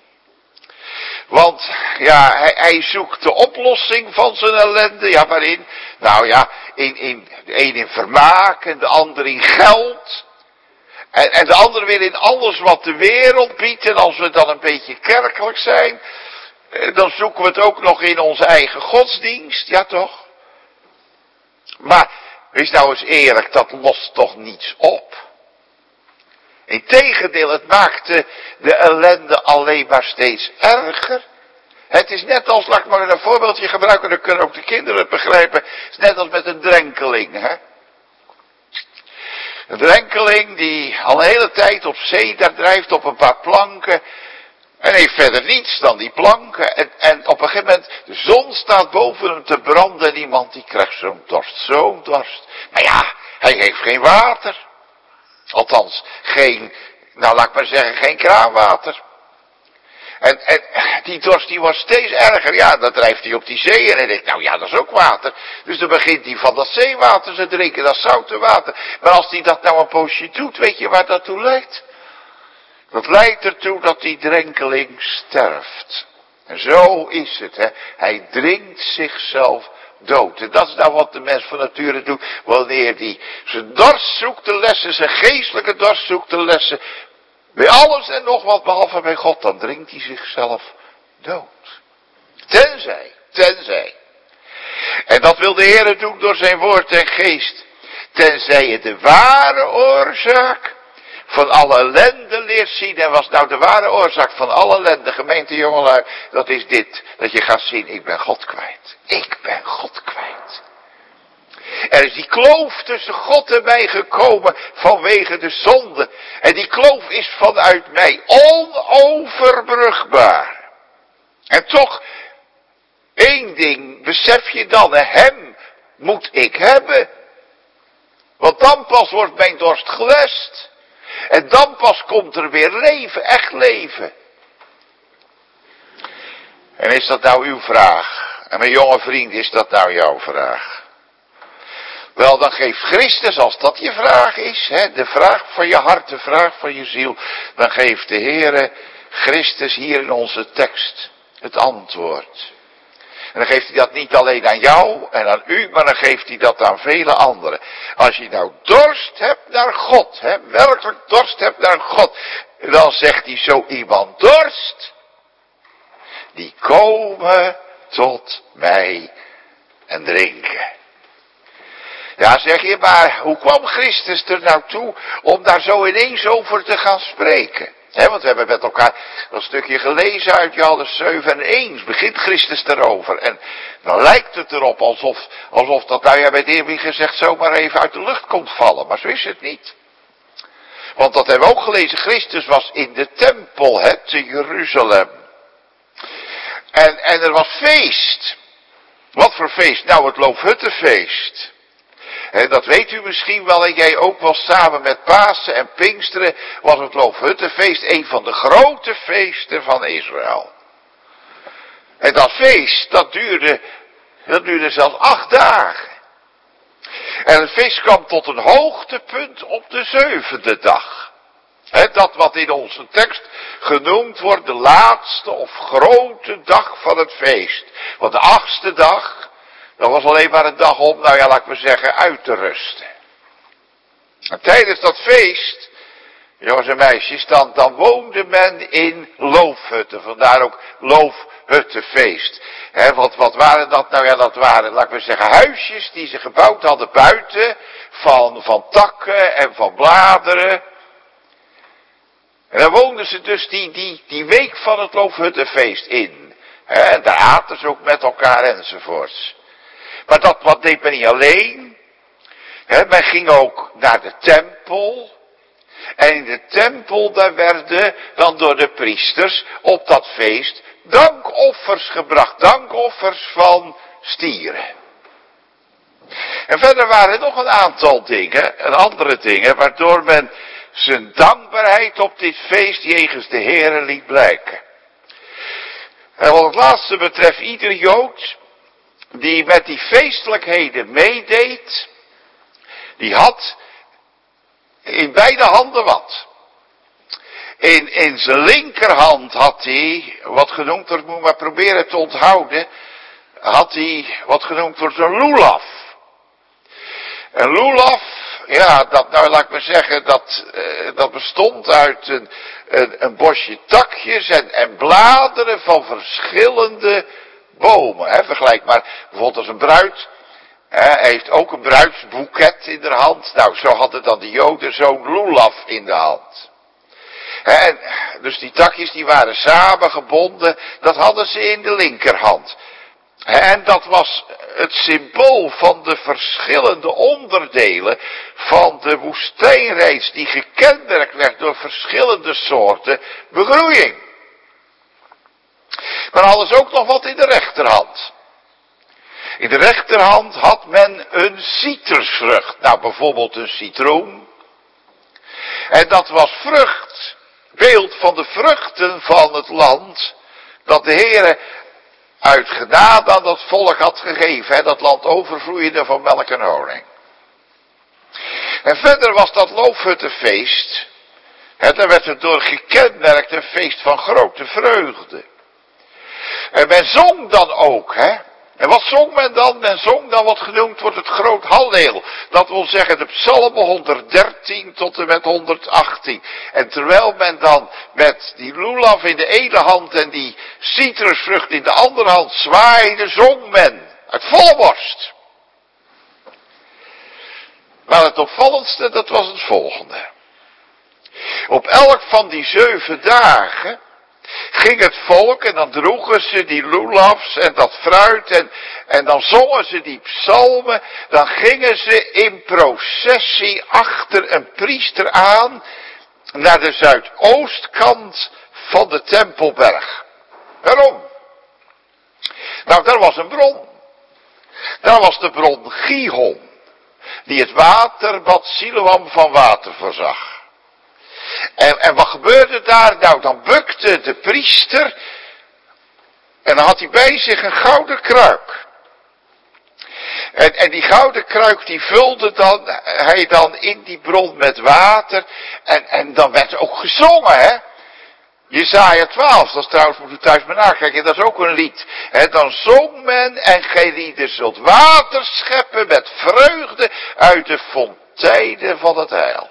Want, ja, hij, hij zoekt de oplossing van zijn ellende. Ja, waarin? Nou ja, in, in, de een in vermaak en de ander in geld. En, en de ander weer in alles wat de wereld biedt. En als we dan een beetje kerkelijk zijn, dan zoeken we het ook nog in onze eigen godsdienst. Ja toch? Maar, wees nou eens eerlijk, dat lost toch niets op. Integendeel, het maakt de, de ellende alleen maar steeds erger. Het is net als, laat ik maar een voorbeeldje gebruiken, dan kunnen ook de kinderen het begrijpen. Het is net als met een drenkeling, hè. Een drenkeling die al een hele tijd op zee daar drijft op een paar planken. En heeft verder niets dan die planken. En, en op een gegeven moment, de zon staat boven hem te branden en iemand die krijgt zo'n dorst, zo'n dorst. Maar ja, hij heeft geen water. Althans, geen, nou laat ik maar zeggen, geen kraanwater. En, en die dorst die wordt steeds erger. Ja, dan drijft hij op die zee en hij denkt, nou ja, dat is ook water. Dus dan begint hij van dat zeewater te drinken, dat zoute water. Maar als hij dat nou een poosje doet, weet je waar dat toe leidt? Dat leidt ertoe dat die drenkeling sterft. En zo is het, hè. Hij drinkt zichzelf dood. En dat is nou wat de mens van nature doet, wanneer hij zijn dorst zoekt te lessen, zijn geestelijke dorst zoekt te lessen, bij alles en nog wat behalve bij God, dan drinkt hij zichzelf dood. Tenzij, tenzij. En dat wil de Heer doen door zijn woord en geest. Tenzij je de ware oorzaak van alle ellende leert zien. En was nou de ware oorzaak van alle ellende, gemeente jongelui, dat is dit. Dat je gaat zien, ik ben God kwijt. Ik ben God kwijt. Er is die kloof tussen God en mij gekomen vanwege de zonde. En die kloof is vanuit mij onoverbrugbaar. En toch, één ding besef je dan, hem moet ik hebben. Want dan pas wordt mijn dorst gelest. En dan pas komt er weer leven, echt leven. En is dat nou uw vraag? En mijn jonge vriend, is dat nou jouw vraag? Wel, dan geeft Christus, als dat je vraag is, hè, de vraag van je hart, de vraag van je ziel, dan geeft de Heere Christus hier in onze tekst het antwoord. En dan geeft hij dat niet alleen aan jou en aan u, maar dan geeft hij dat aan vele anderen. Als je nou dorst hebt naar God, hè, werkelijk dorst hebt naar God, dan zegt hij zo iemand dorst, die komen tot mij en drinken. Ja, zeg je, maar hoe kwam Christus er nou toe om daar zo ineens over te gaan spreken? He, want we hebben met elkaar een stukje gelezen uit Johannes zeven en eens begint Christus erover. En dan lijkt het erop alsof, alsof dat nou ja bij het eerbied gezegd zomaar even uit de lucht komt vallen. Maar zo is het niet. Want dat hebben we ook gelezen, Christus was in de tempel, he, te Jeruzalem. En, en er was feest. Wat voor feest? Nou, het Loofhuttenfeest. En dat weet u misschien wel, en jij ook wel, samen met Pasen en Pinksteren was het Loofhuttenfeest een van de grote feesten van Israël. En dat feest, dat duurde, dat duurde zelfs acht dagen. En het feest kwam tot een hoogtepunt op de zevende dag. He, dat wat in onze tekst genoemd wordt de laatste of grote dag van het feest. Want de achtste dag, dat was alleen maar een dag om, nou ja, laat ik maar zeggen, uit te rusten. En tijdens dat feest, jongens en meisjes, dan, dan woonde men in loofhutten. Vandaar ook Loofhuttenfeest. He, wat, wat waren dat? Nou ja, dat waren, laat ik maar zeggen, huisjes die ze gebouwd hadden buiten, van, van takken en van bladeren. En daar woonden ze dus die, die, die week van het Loofhuttenfeest in. He, en daar aten ze ook met elkaar enzovoorts. Maar dat wat deed men niet alleen. He, men ging ook naar de tempel. En in de tempel daar werden dan door de priesters op dat feest dankoffers gebracht. Dankoffers van stieren. En verder waren er nog een aantal dingen, en andere dingen, waardoor men zijn dankbaarheid op dit feest jegens de Heere liet blijken. En wat het laatste betreft, ieder Jood die met die feestelijkheden meedeed, die had in beide handen wat. In, in zijn linkerhand had hij, wat genoemd wordt, moet maar proberen te onthouden, had hij wat genoemd wordt een lulaf. Een lulaf, ja, dat, nou laat ik maar zeggen, dat, uh, dat bestond uit een, een, een bosje takjes en, en bladeren van verschillende bomen. Hè. Vergelijk maar bijvoorbeeld als een bruid, hè, heeft ook een bruidsboeket in de hand. Nou, zo hadden dan de Joden zo'n lulaf in de hand. Hè, en, dus die takjes die waren samengebonden, dat hadden ze in de linkerhand. En dat was het symbool van de verschillende onderdelen van de woestijnreis die gekenmerkt werd door verschillende soorten begroeiing. Maar hadden ze ook nog wat in de rechterhand. In de rechterhand had men een citrusvrucht, nou bijvoorbeeld een citroen. En dat was vrucht, beeld van de vruchten van het land dat de Heere uit genade aan dat volk had gegeven, hè, dat land overvloeiende van melk en honing. En verder was dat Loofhuttenfeest, hè, daar werd het door gekenmerkt een feest van grote vreugde. En men zong dan ook, hè. En wat zong men dan? Men zong dan wat genoemd wordt het groot halleel. Dat wil zeggen de psalmen honderddertien tot en met honderdachttien. En terwijl men dan met die lulaf in de ene hand en die citrusvrucht in de andere hand zwaaide, zong men uit volle borst. Maar het opvallendste, dat was het volgende. Op elk van die zeven dagen ging het volk en dan droegen ze die lulafs en dat fruit en, en dan zongen ze die psalmen. Dan gingen ze in processie achter een priester aan naar de zuidoostkant van de Tempelberg. Waarom? Nou, daar was een bron. Daar was de bron Gihon, die het waterbad Siloam van water voorzag. En, en wat gebeurde daar? Nou, dan bukte de priester en dan had hij bij zich een gouden kruik. En, en die gouden kruik die vulde dan, hij dan in die bron met water en, en dan werd ook gezongen, hè. Jesaja twaalf, dat is trouwens, moet u thuis maar nakijken, dat is ook een lied. He, dan zong men en gij lieden zult water scheppen met vreugde uit de fonteinen van het heil.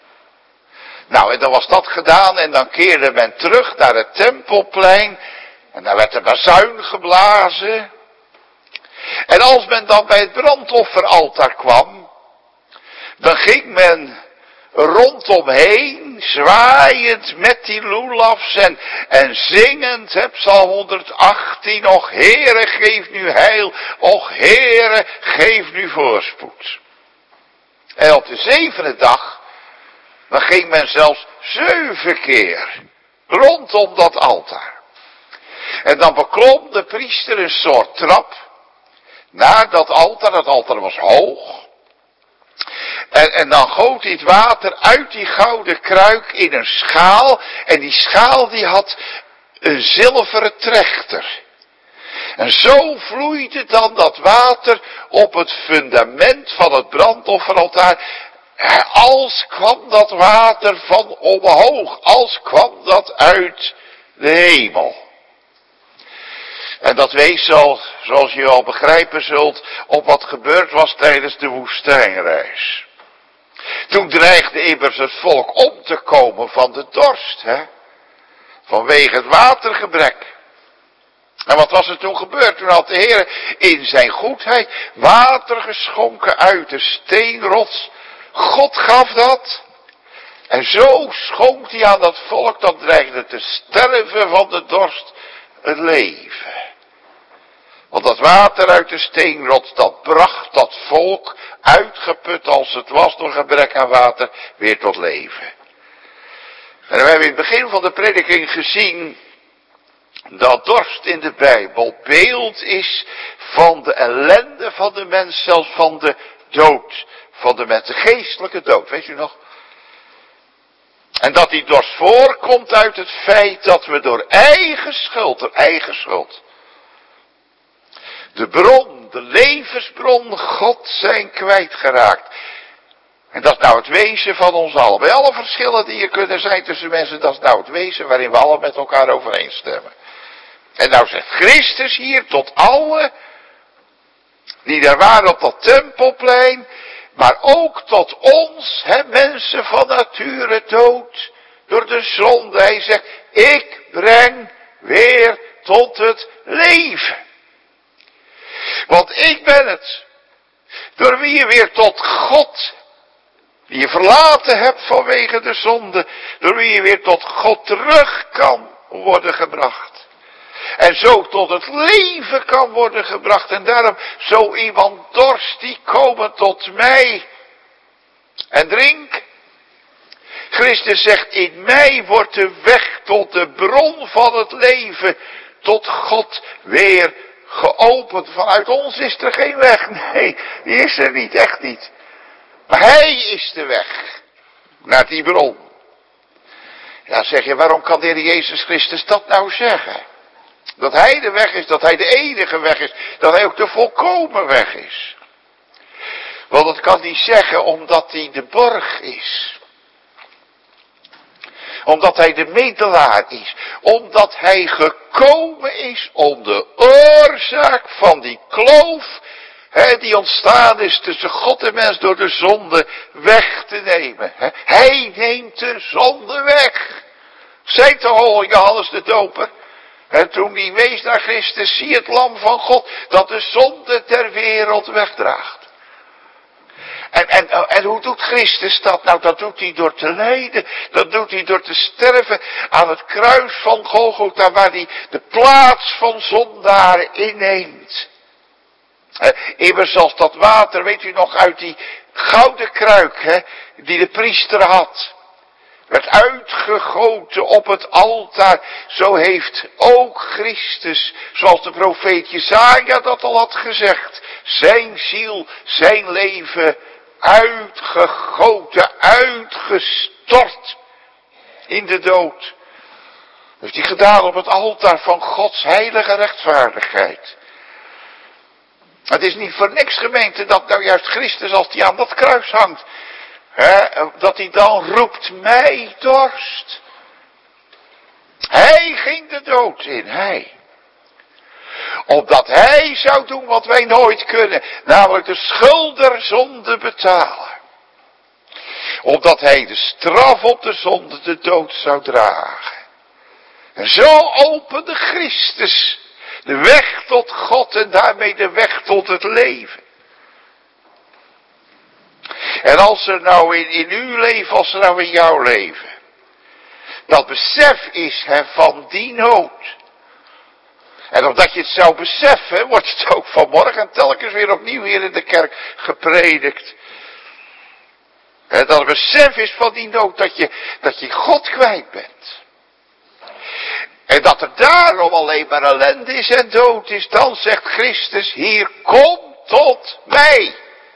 Nou, en dan was dat gedaan en dan keerde men terug naar het Tempelplein En dan werd de bazuin geblazen. En als men dan bij het brandofferaltaar kwam, dan ging men rondomheen, zwaaiend met die loelafs en, en zingend, hè, Psalm honderdachttien, och Heere, geef nu heil, och Heere, geef nu voorspoed. En op de zevende dag, dan ging men zelfs zeven keer rondom dat altaar. En dan beklom de priester een soort trap naar dat altaar. Dat altaar was hoog. En, en dan goot hij het water uit die gouden kruik in een schaal. En die schaal die had een zilveren trechter. En zo vloeide dan dat water op het fundament van het brandofferaltaar. Als kwam dat water van omhoog. Als kwam dat uit de hemel. En dat wees al, zoals je al begrijpen zult, op wat gebeurd was tijdens de woestijnreis. Toen dreigde immers het volk om te komen van de dorst, hè? Vanwege het watergebrek. En wat was er toen gebeurd? Toen had de Heer in zijn goedheid water geschonken uit de steenrots. God gaf dat. En zo schonk hij aan dat volk dat dreigde te sterven van de dorst het leven. Want dat water uit de steenrots, dat bracht dat volk, uitgeput als het was door gebrek aan water, weer tot leven. En we hebben in het begin van de prediking gezien dat dorst in de Bijbel beeld is van de ellende van de mens, zelfs van de dood van de mens, de geestelijke dood, weet u nog? En dat die dorst voorkomt uit het feit dat we door eigen schuld, door eigen schuld, de bron, de levensbron, God zijn kwijtgeraakt. En dat is nou het wezen van ons allen. Bij alle verschillen die er kunnen zijn tussen mensen, dat is nou het wezen waarin we allen met elkaar overeenstemmen. En nou zegt Christus hier tot allen die daar waren op dat tempelplein, maar ook tot ons, hè, mensen van nature dood, door de zonde. Hij zegt, ik breng weer tot het leven. Want ik ben het, door wie je weer tot God, die je verlaten hebt vanwege de zonde, door wie je weer tot God terug kan worden gebracht. En zo tot het leven kan worden gebracht. En daarom, zo iemand dorst, die komen tot mij en drink. Christus zegt, in mij wordt de weg tot de bron van het leven, tot God weer geopend. Vanuit ons is er geen weg. Nee, die is er niet, echt niet. Maar hij is de weg naar die bron. Ja, zeg je, waarom kan de Heer Jezus Christus dat nou zeggen? Dat hij de weg is, dat hij de enige weg is, dat hij ook de volkomen weg is. Want dat kan hij zeggen omdat hij de borg is. Omdat hij de middelaar is. Omdat hij gekomen is om de oorzaak van die kloof, hè, die ontstaan is tussen God en mens door de zonde, weg te nemen. Hè. Hij neemt de zonde weg. Zei toch al Johannes de Doper? En toen die wees naar Christus, zie het lam van God, dat de zonde ter wereld wegdraagt. En, en, en hoe doet Christus dat? Nou, dat doet hij door te lijden. Dat doet hij door te sterven aan het kruis van Golgotha, waar hij de plaats van zondaren inneemt. Eh, immers als dat water, weet u nog, uit die gouden kruik, hè, die de priester had, werd uitgegoten op het altaar. Zo heeft ook Christus, zoals de profeet Jesaja dat al had gezegd, zijn ziel, zijn leven uitgegoten, uitgestort in de dood. Dat heeft hij gedaan op het altaar van Gods heilige rechtvaardigheid. Het is niet voor niks, gemeente, dat nou juist Christus, als hij aan dat kruis hangt, He, dat hij dan roept, mij dorst. Hij ging de dood in, hij. Opdat hij zou doen wat wij nooit kunnen, namelijk de schuld der zonde betalen. Opdat hij de straf op de zonde, de dood, zou dragen. En zo opende Christus de weg tot God en daarmee de weg tot het leven. En als er nou in, in uw leven, als er nou in jouw leven, dat besef is hè, van die nood. En omdat je het zou beseffen, wordt het ook vanmorgen telkens weer opnieuw hier in de kerk gepredikt. Hè, dat het besef is van die nood, dat je, dat je God kwijt bent. En dat er daarom alleen maar ellende is en dood is, dan zegt Christus, hier, kom tot mij.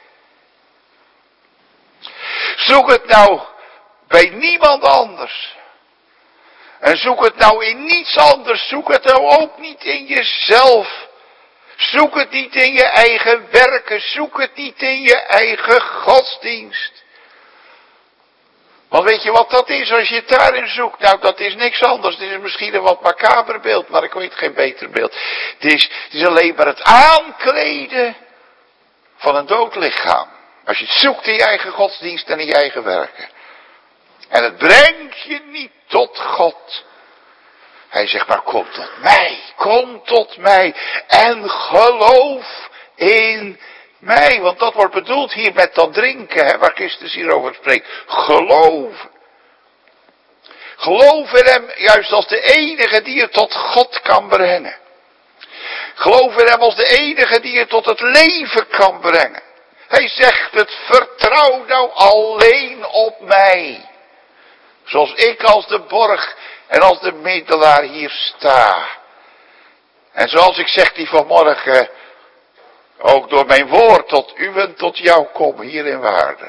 Zoek het nou bij niemand anders. En zoek het nou in niets anders. Zoek het nou ook niet in jezelf. Zoek het niet in je eigen werken. Zoek het niet in je eigen godsdienst. Want weet je wat dat is als je het daarin zoekt? Nou, dat is niks anders. Het is misschien een wat macaber beeld, maar ik weet geen beter beeld. Het is, het is alleen maar het aankleden van een dood lichaam. Als je het zoekt in je eigen godsdienst en in je eigen werken. En het brengt je niet tot God. Hij zegt maar kom tot mij. Kom tot mij. En geloof in mij. Want dat wordt bedoeld hier met dat drinken. Hè, waar Christus hier over spreekt. Geloof. Geloof in hem juist als de enige die je tot God kan brengen. Geloof in hem als de enige die je tot het leven kan brengen. Hij zegt het, vertrouw nou alleen op mij. Zoals ik als de borg en als de middelaar hier sta. En zoals ik zeg die vanmorgen, ook door mijn woord tot u en tot jou kom hier in Waarder.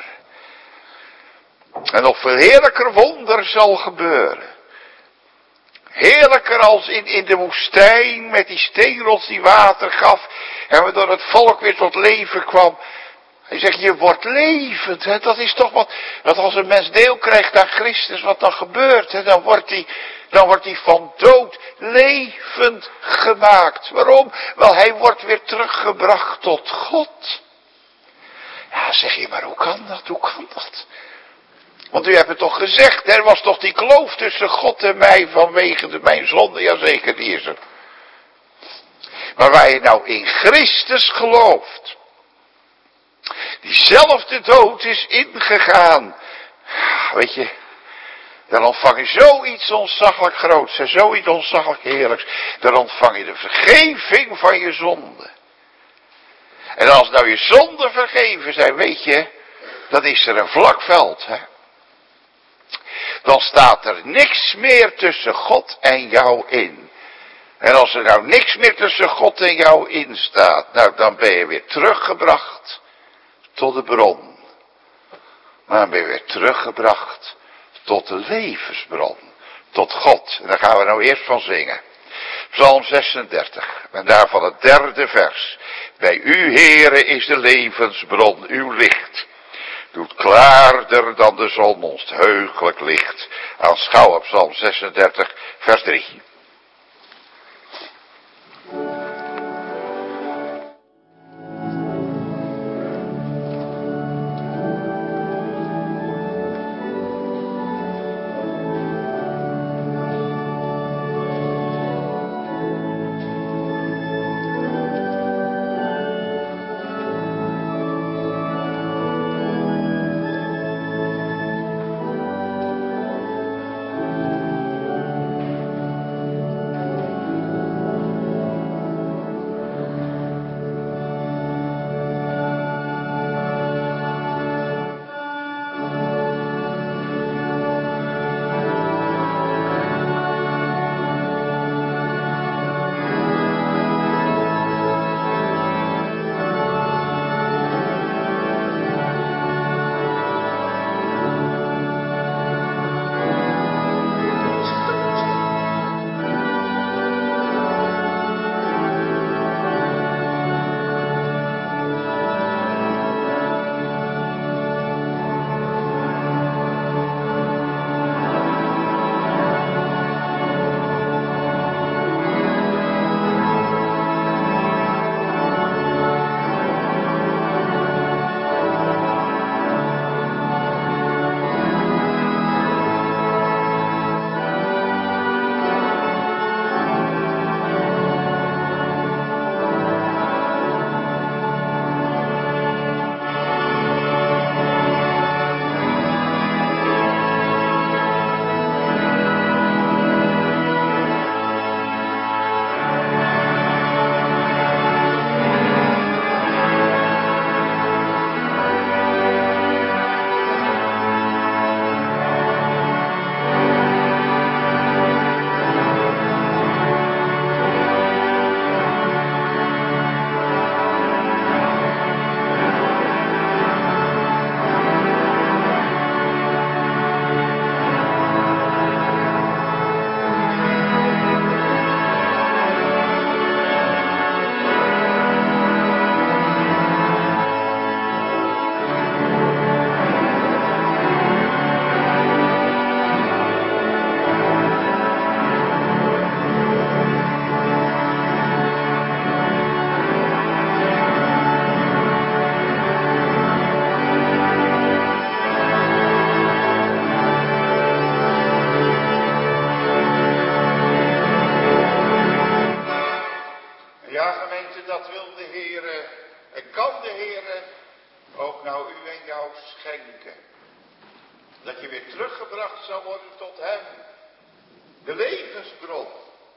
En nog veel heerlijker wonder zal gebeuren. Heerlijker als in, in de woestijn met die steenrots die water gaf. En waardoor het volk weer tot leven kwam. Hij zegt, je wordt levend. Hè? Dat is toch wat, dat als een mens deel krijgt aan Christus, wat dan gebeurt. Hè? Dan wordt hij, dan wordt hij van dood levend gemaakt. Waarom? Wel, hij wordt weer teruggebracht tot God. Ja, zeg je, maar hoe kan dat? Hoe kan dat? Want u hebt het toch gezegd, er was toch die kloof tussen God en mij vanwege de mijn zonde. Jazeker, die is er. Maar waar je nou in Christus gelooft, diezelfde dood is ingegaan. Weet je, dan ontvang je zoiets ontzaglijk groots en zoiets ontzaglijk heerlijks. Dan ontvang je de vergeving van je zonde. En als nou je zonden vergeven zijn, weet je, dan is er een vlak veld. Hè? Dan staat er niks meer tussen God en jou in. En als er nou niks meer tussen God en jou in staat, nou dan ben je weer teruggebracht tot de bron. Maar dan ben je weer teruggebracht tot de levensbron. Tot God. En daar gaan we nou eerst van zingen. Psalm zesendertig. En daarvan het derde vers. Bij u, Heere, is de levensbron uw licht. Doet klaarder dan de zon ons heugelijk licht. Aanschouw op Psalm zesendertig, vers drie. Heere ook nou u en jou schenken. Dat je weer teruggebracht zou worden tot hem. De levensbron.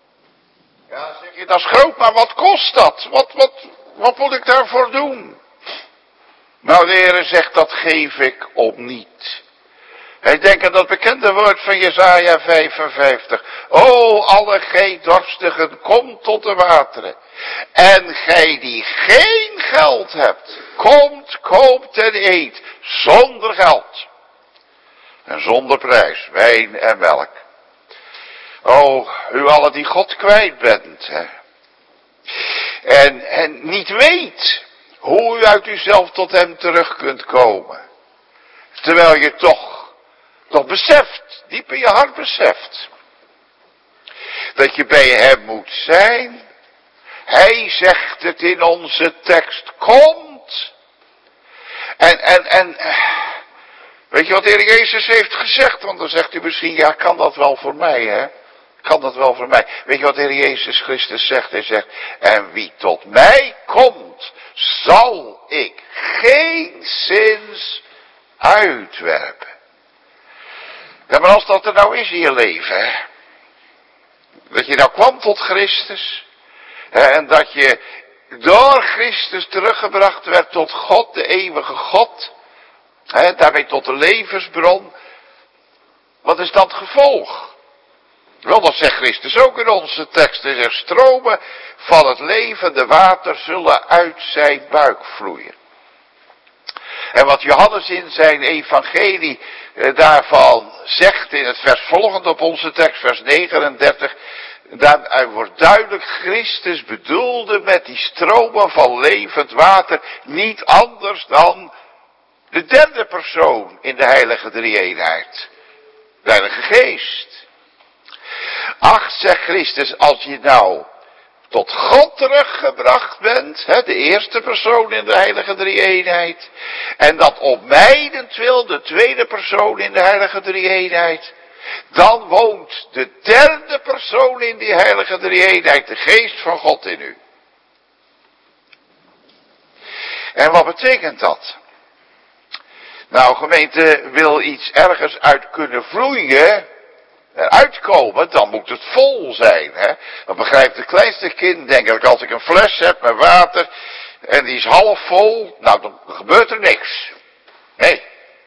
Ja, zeg je, dat is groot, maar wat kost dat? Wat, wat, wat moet ik daarvoor doen? Nou, de Heere zegt, dat geef ik om niet. Hij denkt aan dat bekende woord van Jesaja vijfenvijftig. O, alle gij dorstigen, kom tot de wateren. En gij die geen geld hebt, komt, koopt en eet, zonder geld. En zonder prijs, wijn en melk. O, u allen die God kwijt bent, hè. En, en niet weet hoe u uit uzelf tot hem terug kunt komen. Terwijl je toch, toch beseft, diep in je hart beseft, dat je bij hem moet zijn. Hij zegt het in onze tekst, komt. En, en, en, weet je wat de Heer Jezus heeft gezegd? Want dan zegt u misschien, ja, kan dat wel voor mij, hè? Kan dat wel voor mij? Weet je wat de Heer Jezus Christus zegt? Hij zegt, en wie tot mij komt, zal ik geenszins uitwerpen. Ja, maar als dat er nou is in je leven, hè? Dat je nou kwam tot Christus, hè, en dat je door Christus teruggebracht werd tot God, de eeuwige God, hè, daarmee tot de levensbron. Wat is dan het gevolg? Wel, dat zegt Christus ook in onze tekst. Hij zegt, stromen van het levende water zullen uit zijn buik vloeien. En wat Johannes in zijn evangelie eh, daarvan zegt in het vers volgend op onze tekst, vers negenendertig. Daar wordt duidelijk, Christus bedoelde met die stromen van levend water niet anders dan de derde persoon in de heilige drie-eenheid. De Heilige Geest. Ach, zegt Christus, als je nou tot God teruggebracht bent, hè, de eerste persoon in de heilige drie-eenheid, en dat op mijnentwil, de tweede persoon in de heilige drie-eenheid, dan woont de derde persoon in die heilige drie-eenheid, de geest van God in u. En wat betekent dat? Nou, gemeente, wil iets ergens uit kunnen vloeien, eruit komen, dan moet het vol zijn. Hè? Dan begrijpt het kleinste kind, denk ik, als ik een fles heb met water en die is half vol, nou dan gebeurt er niks. Nee.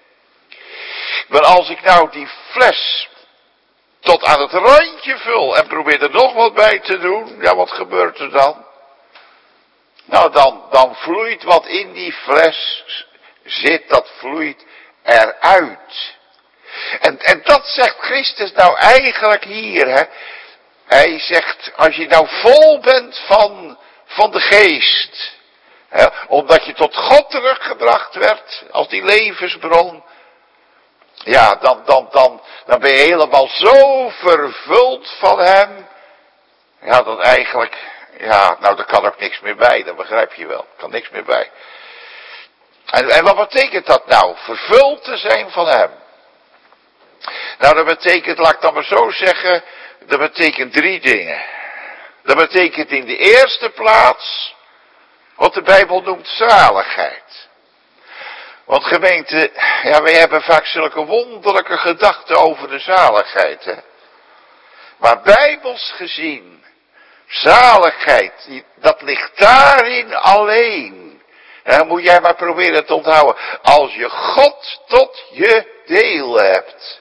Maar als ik nou die fles tot aan het randje vul en probeer er nog wat bij te doen, ja, wat gebeurt er dan? Nou, dan, dan vloeit wat in die fles zit, dat vloeit eruit. En, en dat zegt Christus nou eigenlijk hier, hè. Hij zegt, als je nou vol bent van, van de geest, hè, omdat je tot God teruggebracht werd, als die levensbron, ja, dan, dan, dan, dan ben je helemaal zo vervuld van hem, ja, dat eigenlijk, ja, nou, daar kan ook niks meer bij, dat begrijp je wel, er kan niks meer bij. En, en wat betekent dat nou, vervuld te zijn van hem? Nou, dat betekent, laat ik dan maar zo zeggen, dat betekent drie dingen. Dat betekent in de eerste plaats, wat de Bijbel noemt zaligheid. Want gemeente, ja, wij hebben vaak zulke wonderlijke gedachten over de zaligheid, hè. Maar bijbels gezien, zaligheid, dat ligt daarin alleen. En dan moet jij maar proberen te onthouden, als je God tot je deel hebt.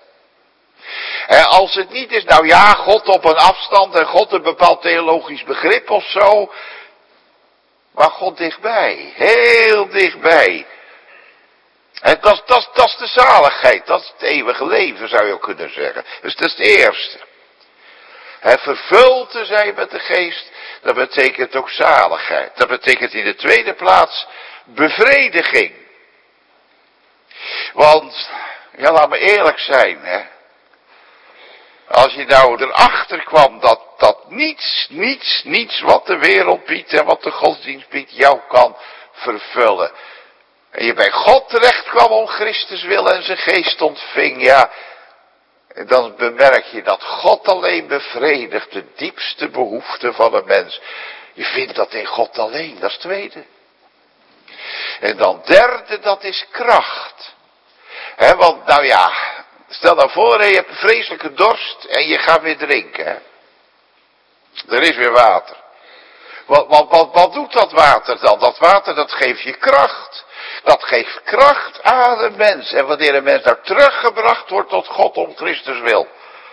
En als het niet is, nou ja, God op een afstand en God een bepaald theologisch begrip of zo. Maar God dichtbij, heel dichtbij. En dat, dat, dat is de zaligheid, dat is het eeuwige leven zou je ook kunnen zeggen. Dus dat is het eerste. En vervuld te zijn met de geest, dat betekent ook zaligheid. Dat betekent in de tweede plaats bevrediging. Want, ja, laat me eerlijk zijn, hè. Als je nou erachter kwam dat, dat niets, niets, niets wat de wereld biedt en wat de godsdienst biedt jou kan vervullen. En je bij God terecht kwam om Christus wil en zijn geest ontving, ja. Dan bemerk je dat God alleen bevredigt de diepste behoeften van een mens. Je vindt dat in God alleen, dat is het tweede. En dan derde, dat is kracht. He, want nou ja, stel nou voor, he, je hebt een vreselijke dorst en je gaat weer drinken. He. Er is weer water. Wat, wat, wat, wat doet dat water dan? Dat water, dat geeft je kracht. Dat geeft kracht aan een mens. En wanneer een mens nou teruggebracht wordt tot God om Christus wil,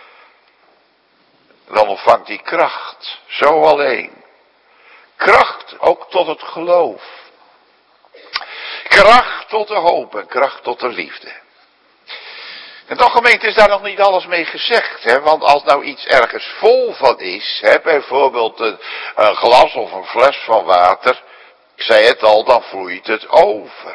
dan ontvangt hij kracht. Zo alleen. Kracht ook tot het geloof. Kracht tot de hoop en kracht tot de liefde. En toch, gemeente, is daar nog niet alles mee gezegd. Hè? Want als nou iets ergens vol van is, hè, bijvoorbeeld een, een glas of een fles van water, ik zei het al, dan vloeit het over.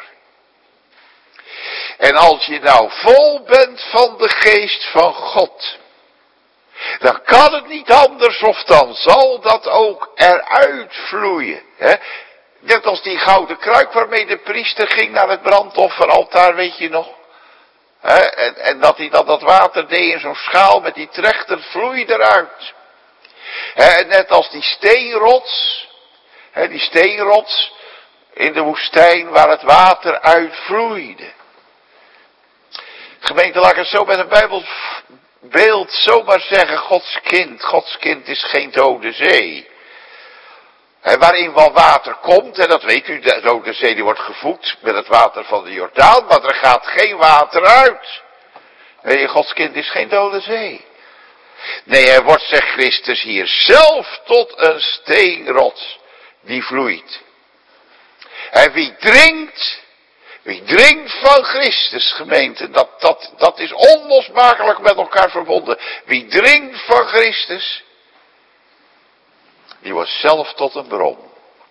En als je nou vol bent van de geest van God, dan kan het niet anders of dan zal dat ook eruit vloeien. Hè? Net als die gouden kruik waarmee de priester ging naar het brandofferaltaar, weet je nog? He, en, en dat hij dan dat water deed in zo'n schaal met die trechter, vloeide eruit. He, en net als die steenrots, he, die steenrots in de woestijn waar het water uitvloeide. Gemeente, laat ik het zo met een bijbelbeeld zomaar zeggen, Gods kind, Gods kind is geen dode zee. He, waarin wel water komt, en dat weet u, de Rode Zee die wordt gevoed met het water van de Jordaan, maar er gaat geen water uit. Nee, Gods kind is geen dode zee. Nee, hij wordt, zegt Christus hier, zelf tot een steenrots die vloeit. En wie drinkt, wie drinkt van Christus, gemeente, dat, dat, dat is onlosmakelijk met elkaar verbonden. Wie drinkt van Christus, die wordt zelf tot een bron.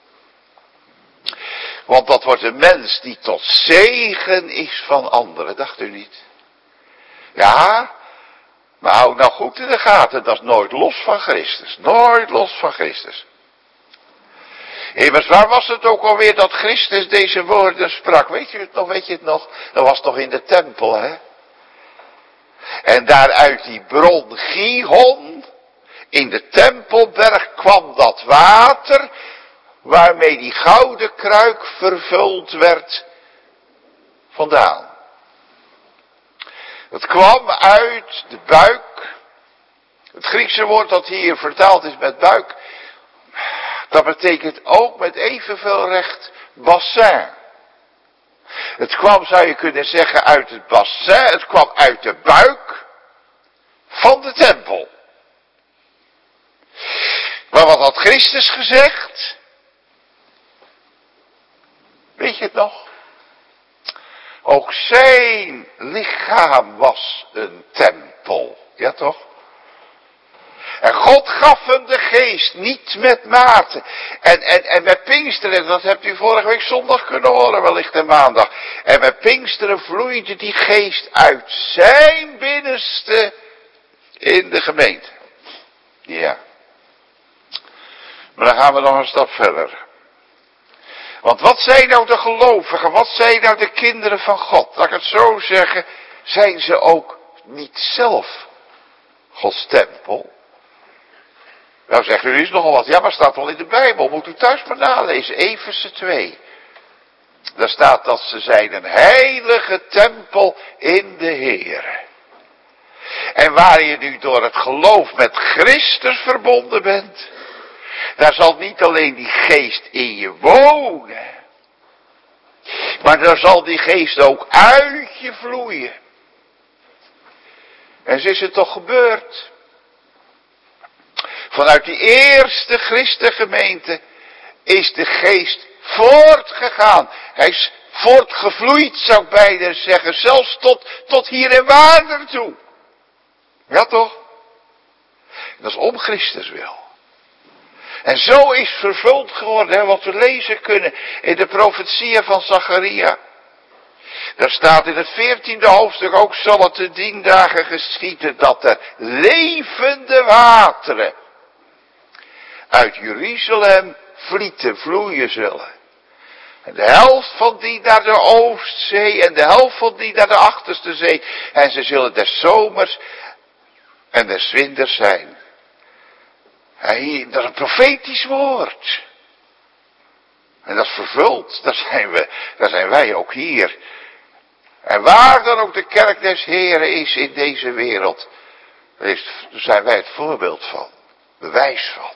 Want dat wordt een mens die tot zegen is van anderen, dacht u niet? Ja, maar hou nou goed in de gaten, dat is nooit los van Christus. Nooit los van Christus. Immers, waar was het ook alweer dat Christus deze woorden sprak? Weet je het nog, weet je het nog? Dat was toch in de tempel, hè? En daar uit die bron Gihon, in de tempelberg, kwam dat water, waarmee die gouden kruik vervuld werd, vandaan. Het kwam uit de buik. Het Griekse woord dat hier vertaald is met buik, dat betekent ook met evenveel recht bassin. Het kwam, zou je kunnen zeggen, uit het bassin, het kwam uit de buik van de tempel. Maar wat had Christus gezegd? Weet je het nog? Ook zijn lichaam was een tempel. Ja toch? En God gaf hem de geest, niet met mate. En, en, en met Pinksteren, dat hebt u vorige week zondag kunnen horen, wellicht en maandag. En met Pinksteren vloeide die geest uit zijn binnenste in de gemeente. Ja. Maar dan gaan we nog een stap verder. Want wat zijn nou de gelovigen, wat zijn nou de kinderen van God? Laat ik het zo zeggen, zijn ze ook niet zelf Gods tempel? Nou zegt u, er is nogal wat. Ja, maar staat wel in de Bijbel. Moet u thuis maar nalezen. Efeze twee. Daar staat dat ze zijn een heilige tempel in de Heer. En waar je nu door het geloof met Christus verbonden bent, daar zal niet alleen die geest in je wonen, maar daar zal die geest ook uit je vloeien. En zo is het toch gebeurd. Vanuit die eerste christengemeente is de geest voortgegaan. Hij is voortgevloeid, zou ik bijna zeggen, zelfs tot, tot hier en waar toe. Ja toch? Dat is om Christus wil. En zo is vervuld geworden, hè, wat we lezen kunnen in de profetieën van Zacharia. Daar staat in het veertiende hoofdstuk ook, zal het te dien dagen geschieden dat er levende wateren uit Jeruzalem vlieten, vloeien zullen. En de helft van die naar de Oostzee en de helft van die naar de Achterste Zee. En ze zullen des zomers en des winters zijn. En hier, dat is een profetisch woord. En dat is vervuld, daar zijn we, daar zijn wij ook hier. En waar dan ook de kerk des Heren is in deze wereld, daar zijn wij het voorbeeld van, bewijs van.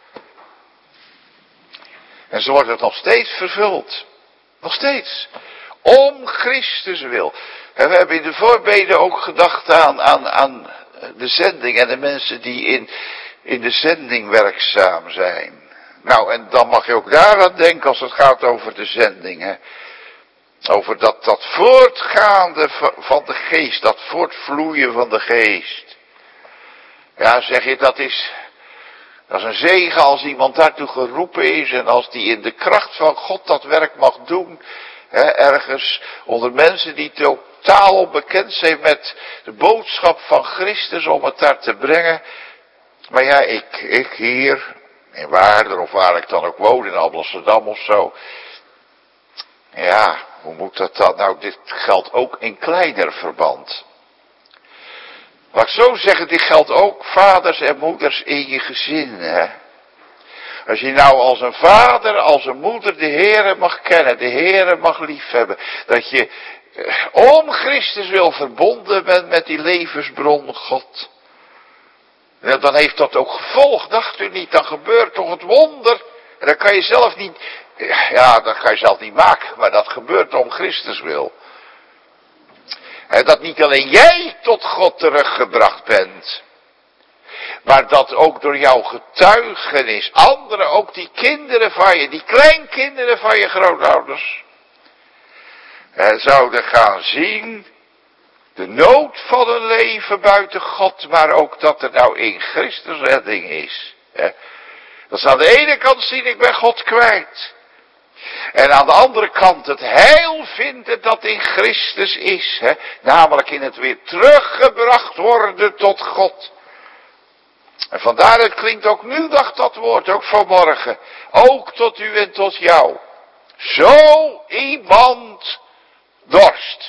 En zo wordt het nog steeds vervuld. Nog steeds. Om Christus wil. En we hebben in de voorbeden ook gedacht aan, aan, aan de zending en de mensen die in, in de zending werkzaam zijn. Nou, en dan mag je ook daaraan denken als het gaat over de zending. Hè? Over dat, dat voortgaande van de geest, dat voortvloeien van de geest. Ja, zeg je, dat is, dat is een zegen als iemand daartoe geroepen is en als die in de kracht van God dat werk mag doen. Hè, ergens onder mensen die totaal onbekend zijn met de boodschap van Christus om het daar te brengen. Maar ja, ik, ik hier, in Waarder of waar ik dan ook woon, in Amsterdam of zo. Ja, hoe moet dat dan? Nou, dit geldt ook in kleiner verband. Laat ik zo zeggen, dit geldt ook vaders en moeders in je gezin, hè. Als je nou als een vader, als een moeder de Heere mag kennen, de Heere mag liefhebben, dat je om Christus wil verbonden bent met die levensbron God. En dan heeft dat ook gevolg, dacht u niet, dan gebeurt toch het wonder. En dan kan je zelf niet, ja, dat kan je zelf niet maken, maar dat gebeurt om Christus wil. En dat niet alleen jij tot God teruggebracht bent, maar dat ook door jouw getuigenis, anderen, ook die kinderen van je, die kleinkinderen van je grootouders, en zouden gaan zien de nood van een leven buiten God, maar ook dat er nou in Christus redding is. Dat ze aan de ene kant zien, ik ben God kwijt. En aan de andere kant het heil vinden dat in Christus is. Hè? Namelijk in het weer teruggebracht worden tot God. En vandaar het klinkt ook nu dag dat woord, ook vanmorgen. Ook tot u en tot jou. Zo iemand dorst.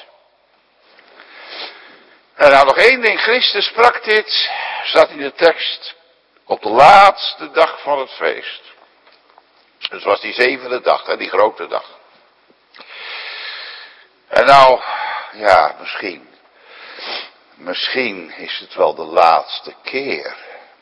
En nou nog één ding, Christus sprak dit, staat in de tekst, op de laatste dag van het feest. Dus was die zevende dag, hè, die grote dag. En nou, ja, misschien, misschien is het wel de laatste keer.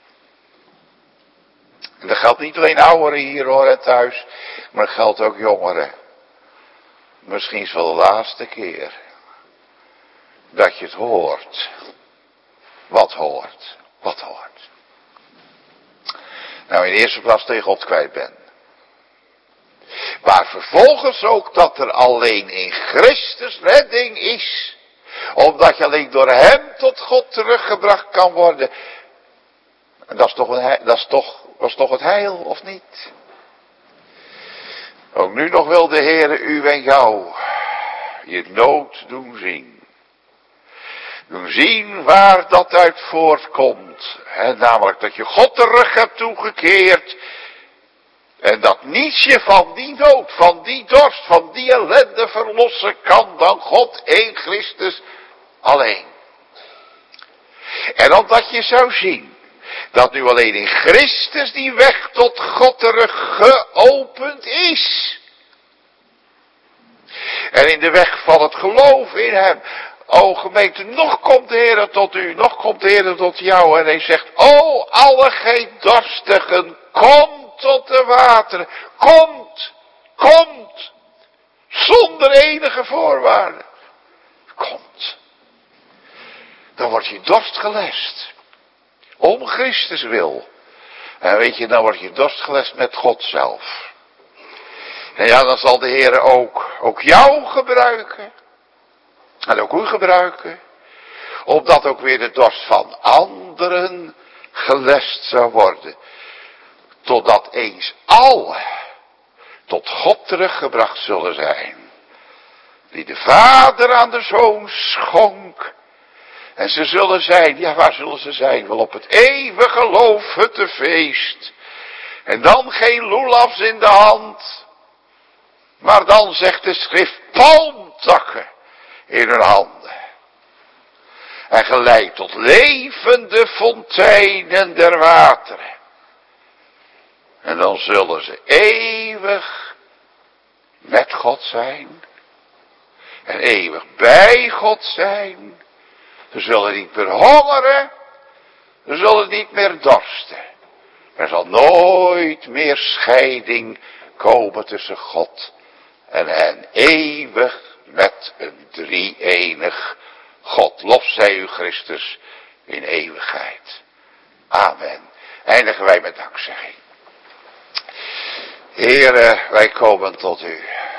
En dat geldt niet alleen ouderen hier hoor en thuis, maar dat geldt ook jongeren. Misschien is het wel de laatste keer dat je het hoort. Wat hoort? Wat hoort? Nou, in de eerste plaats tegen God kwijt bent. Maar vervolgens ook dat er alleen in Christus redding is. Omdat je alleen door hem tot God teruggebracht kan worden. En dat is toch, een, dat is toch, dat is toch het heil, of niet? Ook nu nog wil de Heere u en jou je nood doen zien. Doen zien waar dat uit voortkomt. He, namelijk dat je God terug hebt toegekeerd. En dat niets je van die nood, van die dorst, van die ellende verlossen kan dan God in Christus alleen. En omdat je zou zien dat nu alleen in Christus die weg tot God terug geopend is. En in de weg van het geloof in hem. O gemeente, nog komt de Heer tot u, nog komt de Heer tot jou. En hij zegt, o alle gij dorstigen, kom tot de wateren. Komt, komt, zonder enige voorwaarde. Komt. Dan wordt je dorst gelest. Om Christus wil. En weet je, dan wordt je dorst gelest met God zelf. En ja, dan zal de Heer ook, ook jou gebruiken. En ook u gebruiken. Opdat ook weer de dorst van anderen gelest zou worden. Totdat eens al tot God teruggebracht zullen zijn. Die de Vader aan de Zoon schonk. En ze zullen zijn, ja waar zullen ze zijn? Wel op het eeuwige loofhuttenfeest. En dan geen loelafs in de hand. Maar dan zegt de schrift palmtakken in hun handen. En gelijk tot levende fonteinen der wateren. En dan zullen ze eeuwig met God zijn. En eeuwig bij God zijn. Ze zullen niet meer hongeren. Ze zullen niet meer dorsten. Er zal nooit meer scheiding komen tussen God en hen. Eeuwig met een drie-enig God. Lof zij u Christus in eeuwigheid. Amen. Eindigen wij met dankzegging. Heere, wij komen tot u.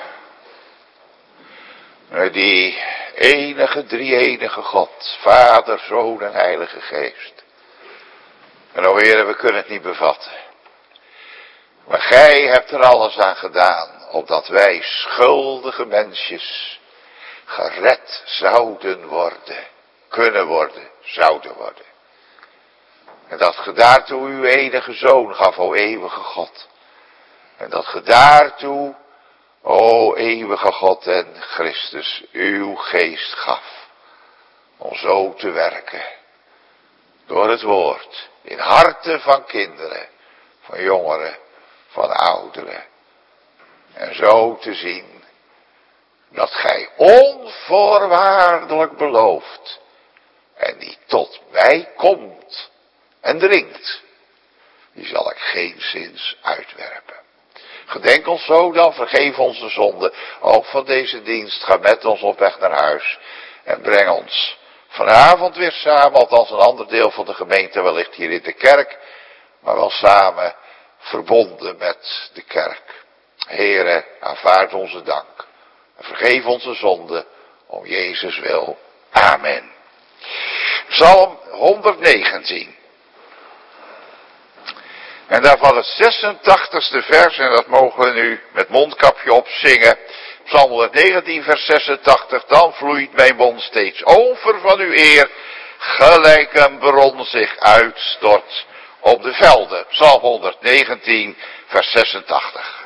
Die enige, drie-enige God, Vader, Zoon en Heilige Geest. En o Heere, we kunnen het niet bevatten. Maar gij hebt er alles aan gedaan, opdat wij schuldige mensjes gered zouden worden, kunnen worden, zouden worden. En dat ge daartoe uw enige Zoon gaf, o eeuwige God. En dat ge daartoe, o eeuwige God en Christus, uw geest gaf. Om zo te werken. Door het woord. In harten van kinderen. Van jongeren. Van ouderen. En zo te zien. Dat gij onvoorwaardelijk belooft. En die tot mij komt. En dringt. Die zal ik geenszins uitwerpen. Gedenk ons zo dan, vergeef onze zonden, ook van deze dienst, ga met ons op weg naar huis en breng ons vanavond weer samen, althans een ander deel van de gemeente wellicht hier in de kerk, maar wel samen verbonden met de kerk. Heere, aanvaard onze dank en vergeef onze zonden om Jezus wil. Amen. Psalm hondertnegentien. En daarvan het zesentachtigste vers, en dat mogen we nu met mondkapje opzingen. Psalm honderdnegentien vers zesentachtig, dan vloeit mijn mond steeds over van uw eer, gelijk een bron zich uitstort op de velden. Psalm honderdnegentien vers zesentachtig.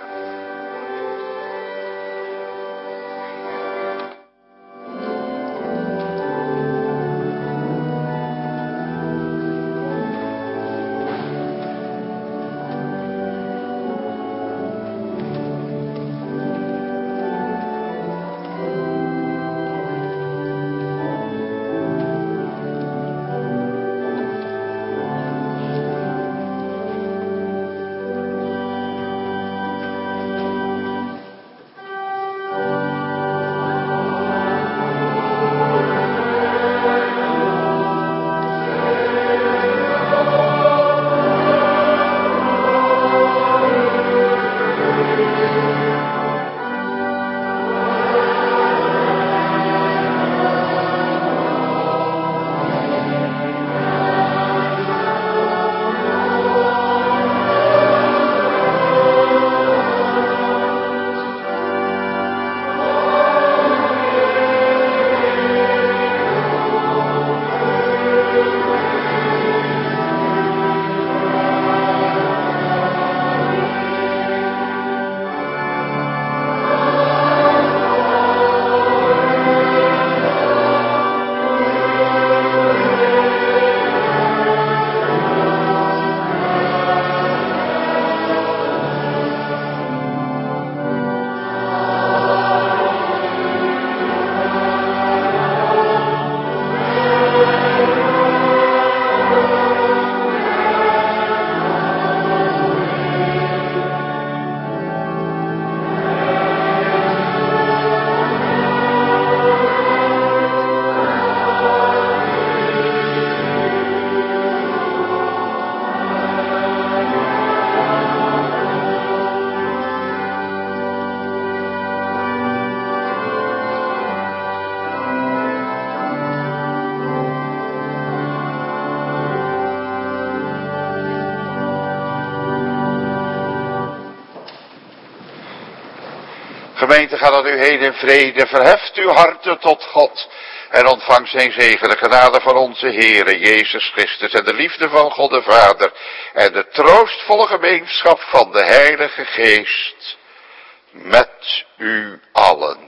Gemeente, ga dat u heen in vrede, verheft uw harten tot God en ontvang zijn zegen, de genade van onze Heere Jezus Christus en de liefde van God de Vader en de troostvolle gemeenschap van de Heilige Geest met u allen.